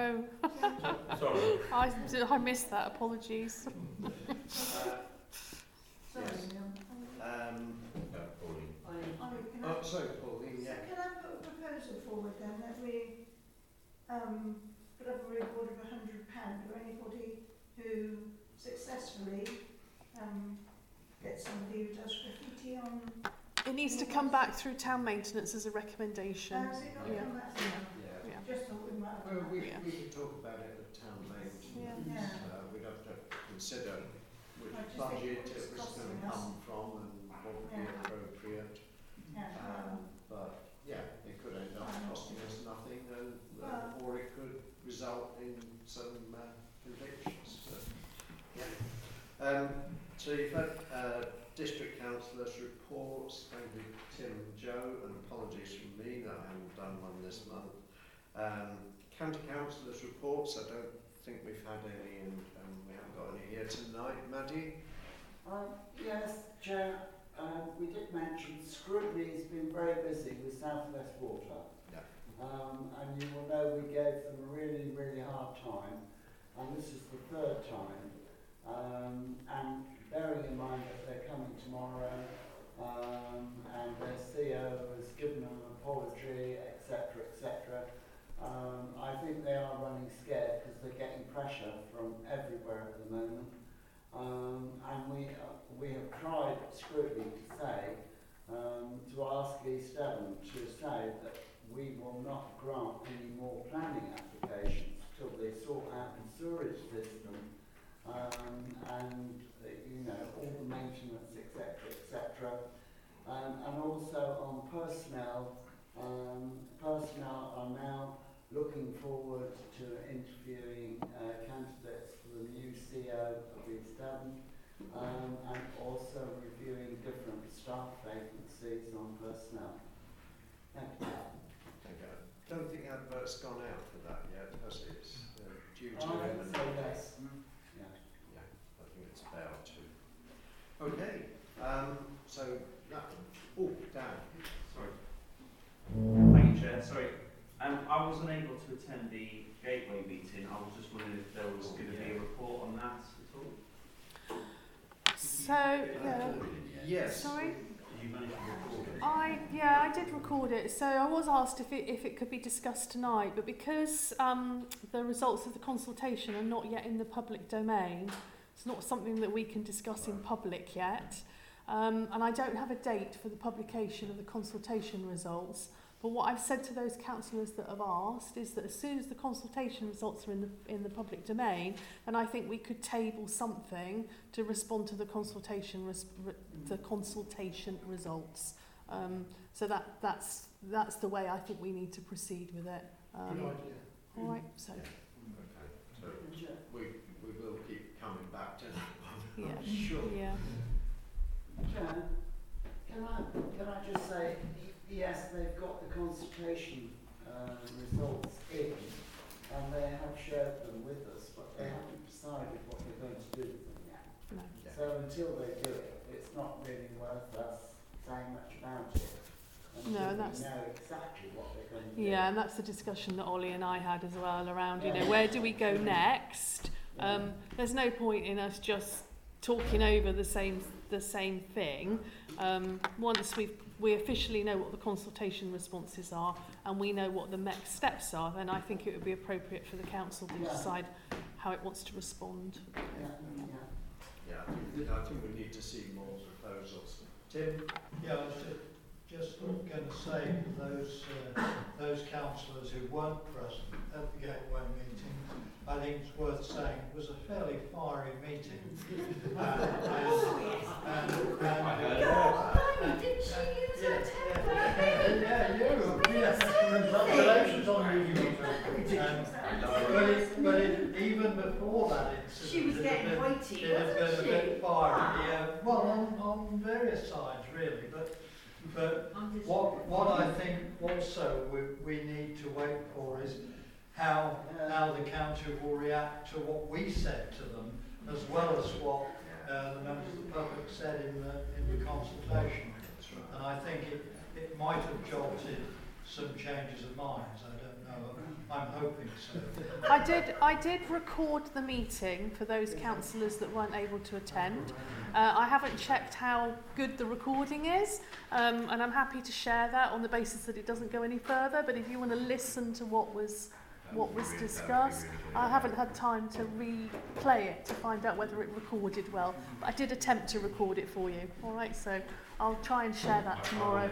Speaker 2: Oh.
Speaker 4: Sorry.
Speaker 2: I, d- I missed that, apologies.
Speaker 1: uh,
Speaker 7: Sorry,
Speaker 1: Yes.
Speaker 7: um,
Speaker 1: um,
Speaker 4: No, Pauline.
Speaker 7: I would, can I,
Speaker 1: oh, sorry, Pauline,
Speaker 7: so
Speaker 1: yeah.
Speaker 7: can I put a proposal forward then that we um, put up a reward of a hundred pound for anybody who successfully um, gets somebody who does graffiti on.
Speaker 2: It needs to come back through town maintenance as a recommendation.
Speaker 7: Has it not
Speaker 2: Yeah.
Speaker 7: come back through?
Speaker 1: Yeah.
Speaker 2: Yeah.
Speaker 7: Just thought we might.
Speaker 1: Well, we,
Speaker 2: Yeah.
Speaker 1: we could talk about it at town maintenance.
Speaker 2: Yeah.
Speaker 7: Yeah.
Speaker 1: Uh, we'd have to consider which
Speaker 7: I just
Speaker 1: budget
Speaker 7: think
Speaker 1: it
Speaker 7: it's
Speaker 1: was going
Speaker 7: costing
Speaker 1: to
Speaker 7: us.
Speaker 1: come from and what would be
Speaker 7: Yeah.
Speaker 1: appropriate.
Speaker 7: Yeah.
Speaker 1: Um, but yeah, it could end up
Speaker 7: Um,
Speaker 1: costing us nothing, and, uh,
Speaker 7: well-
Speaker 1: or it could result in some uh, convictions. But, yeah. Um, so you've had uh, district councillors' reports. Thank you, Tim and Joe, and apologies from me that I haven't done one this month. Um, county councillors' reports. I don't think we've had any, and um, we haven't got any here tonight. Maddie.
Speaker 3: Um, yes, Chair, uh, we did mention scrutiny has been very busy with South West Water.
Speaker 1: Yeah.
Speaker 3: Um, and you will know we gave them a really, really hard time, and this is the third time. Um, and bearing in mind that they're coming tomorrow, um, and their C O has given them an apology, et cetera, et cetera. Um, I think they are running scared because they're getting pressure from everywhere at the moment. Um, and we uh, we have tried scrutiny to say, um, to ask East Devon to say that we will not grant any more planning applications till they sort out the sewerage system, um, and uh, you know, all the maintenance, et cetera, et cetera. Um, and also on personnel, um, personnel are now looking forward to interviewing uh, candidates for the new C O of East Devon, um, and also reviewing different staff vacancies on personnel. Thank you.
Speaker 1: Thank you. I don't think advert's gone out for that yet, has it? It's uh, due to
Speaker 3: I would
Speaker 1: imminent.
Speaker 3: say yes. Yeah.
Speaker 1: Yeah, I think it's about to. Okay, um, so that. Oh, Dan.
Speaker 19: Sorry. Thank you, Chair. Sorry. Um, I wasn't able to attend the Gateway meeting. I was just wondering if there was going to be a report on that at all.
Speaker 2: So, yeah.
Speaker 1: Yes.
Speaker 2: Sorry?
Speaker 4: Did you manage to record it?
Speaker 2: I yeah, I did record it. So I was asked if it if it could be discussed tonight, but because um, the results of the consultation are not yet in the public domain, it's not something that we can discuss in public yet. Um, and I don't have a date for the publication of the consultation results. But what I've said to those councillors that have asked is that as soon as the consultation results are in the in the public domain, then I think we could table something to respond to the consultation res re the consultation results. Um, so that that's that's the way I think we need to proceed with it. Um,
Speaker 1: Good idea.
Speaker 2: All right. So.
Speaker 1: Okay. So we we will keep coming back to that one.
Speaker 2: Yeah.
Speaker 1: I'm sure.
Speaker 2: Yeah.
Speaker 3: Can, can I can I just say, yes, they've got the consultation uh, results in, and they have shared them with us, but they haven't decided what they're going to do with them yet.
Speaker 2: No.
Speaker 3: So until they do it, it's not really worth us saying much about it. Until
Speaker 2: No,
Speaker 3: we
Speaker 2: that's
Speaker 3: know exactly what they're going to do.
Speaker 2: yeah, and that's the discussion that Ollie and I had as well around, you know, where do we go next? Um, there's no point in us just talking over the same the same thing. Um, once we we officially know what the consultation responses are and we know what the next steps are, then I think it would be appropriate for the council to decide how it wants to respond.
Speaker 3: Yeah, yeah.
Speaker 1: Yeah, I think, I think we need to see more proposals. Tim?
Speaker 13: Yeah, I was ju- just going to say to those, uh, those councillors who weren't present at the Gateway meeting, I think it's worth saying it was a fairly fiery meeting. uh, and, and, and, uh,
Speaker 17: Did she use her temper?
Speaker 13: yeah, you, yeah, congratulations on you. Um, but it, but it, even before that incident,
Speaker 5: She was
Speaker 13: it
Speaker 5: getting
Speaker 13: had been-
Speaker 5: weighty,
Speaker 13: it had been
Speaker 5: wasn't
Speaker 13: a
Speaker 5: she?
Speaker 13: bit fiery. Yeah, well, on, on various sides really, but but what what I think also we we need to wait for is how how the county will react to what we said to them, as well as what uh, the members of the public said in the in the consultation. And I think it it might have jolted some changes of minds. I don't know. I'm hoping so.
Speaker 2: I did I did record the meeting for those councillors that weren't able to attend. Uh, I haven't checked how good the recording is, um, and I'm happy to share that on the basis that it doesn't go any further. But if you want to listen to what was what was discussed, I haven't had time to replay it to find out whether it recorded well. But I did attempt to record it for you. All right, so I'll try and share that tomorrow.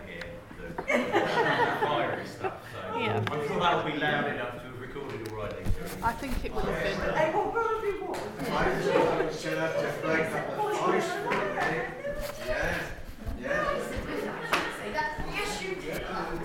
Speaker 4: Fiery stuff, so
Speaker 2: Yeah.
Speaker 4: I'm sure that'll be loud enough to have recorded already.
Speaker 2: I think it would have been.
Speaker 5: They will probably walk.
Speaker 1: I'm going to have to break up the ice for a minute. Yeah, yeah.
Speaker 17: Yes, you did.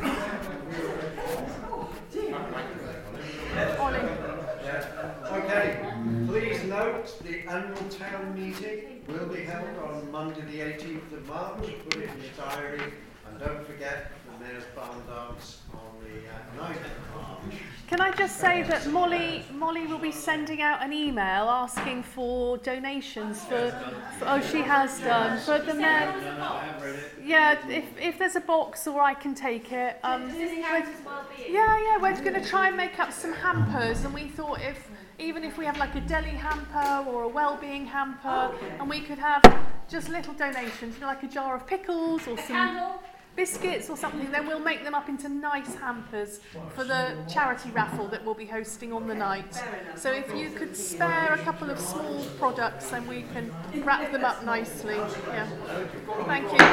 Speaker 1: Yeah. Okay, please note the annual town meeting will be held on Monday the eighteenth of March. Put it in your diary, and don't forget the Mayor's Barn Dance on the uh, ninth of March.
Speaker 2: Can I just say that Molly Molly will be sending out an email asking for donations for, for oh she has done for the mayor. Yeah, if if there's a box or I can take it. Um, we're- yeah, yeah, we're going to try and make up some hampers, and we thought if even if we have like a deli hamper or a well-being hamper, and we could have just little donations, you know, like a jar of pickles or some biscuits or something, then we'll make them up into nice hampers for the charity raffle that we'll be hosting on the night. So if you could spare a couple of small products, then we can wrap them up nicely. Yeah. Thank you.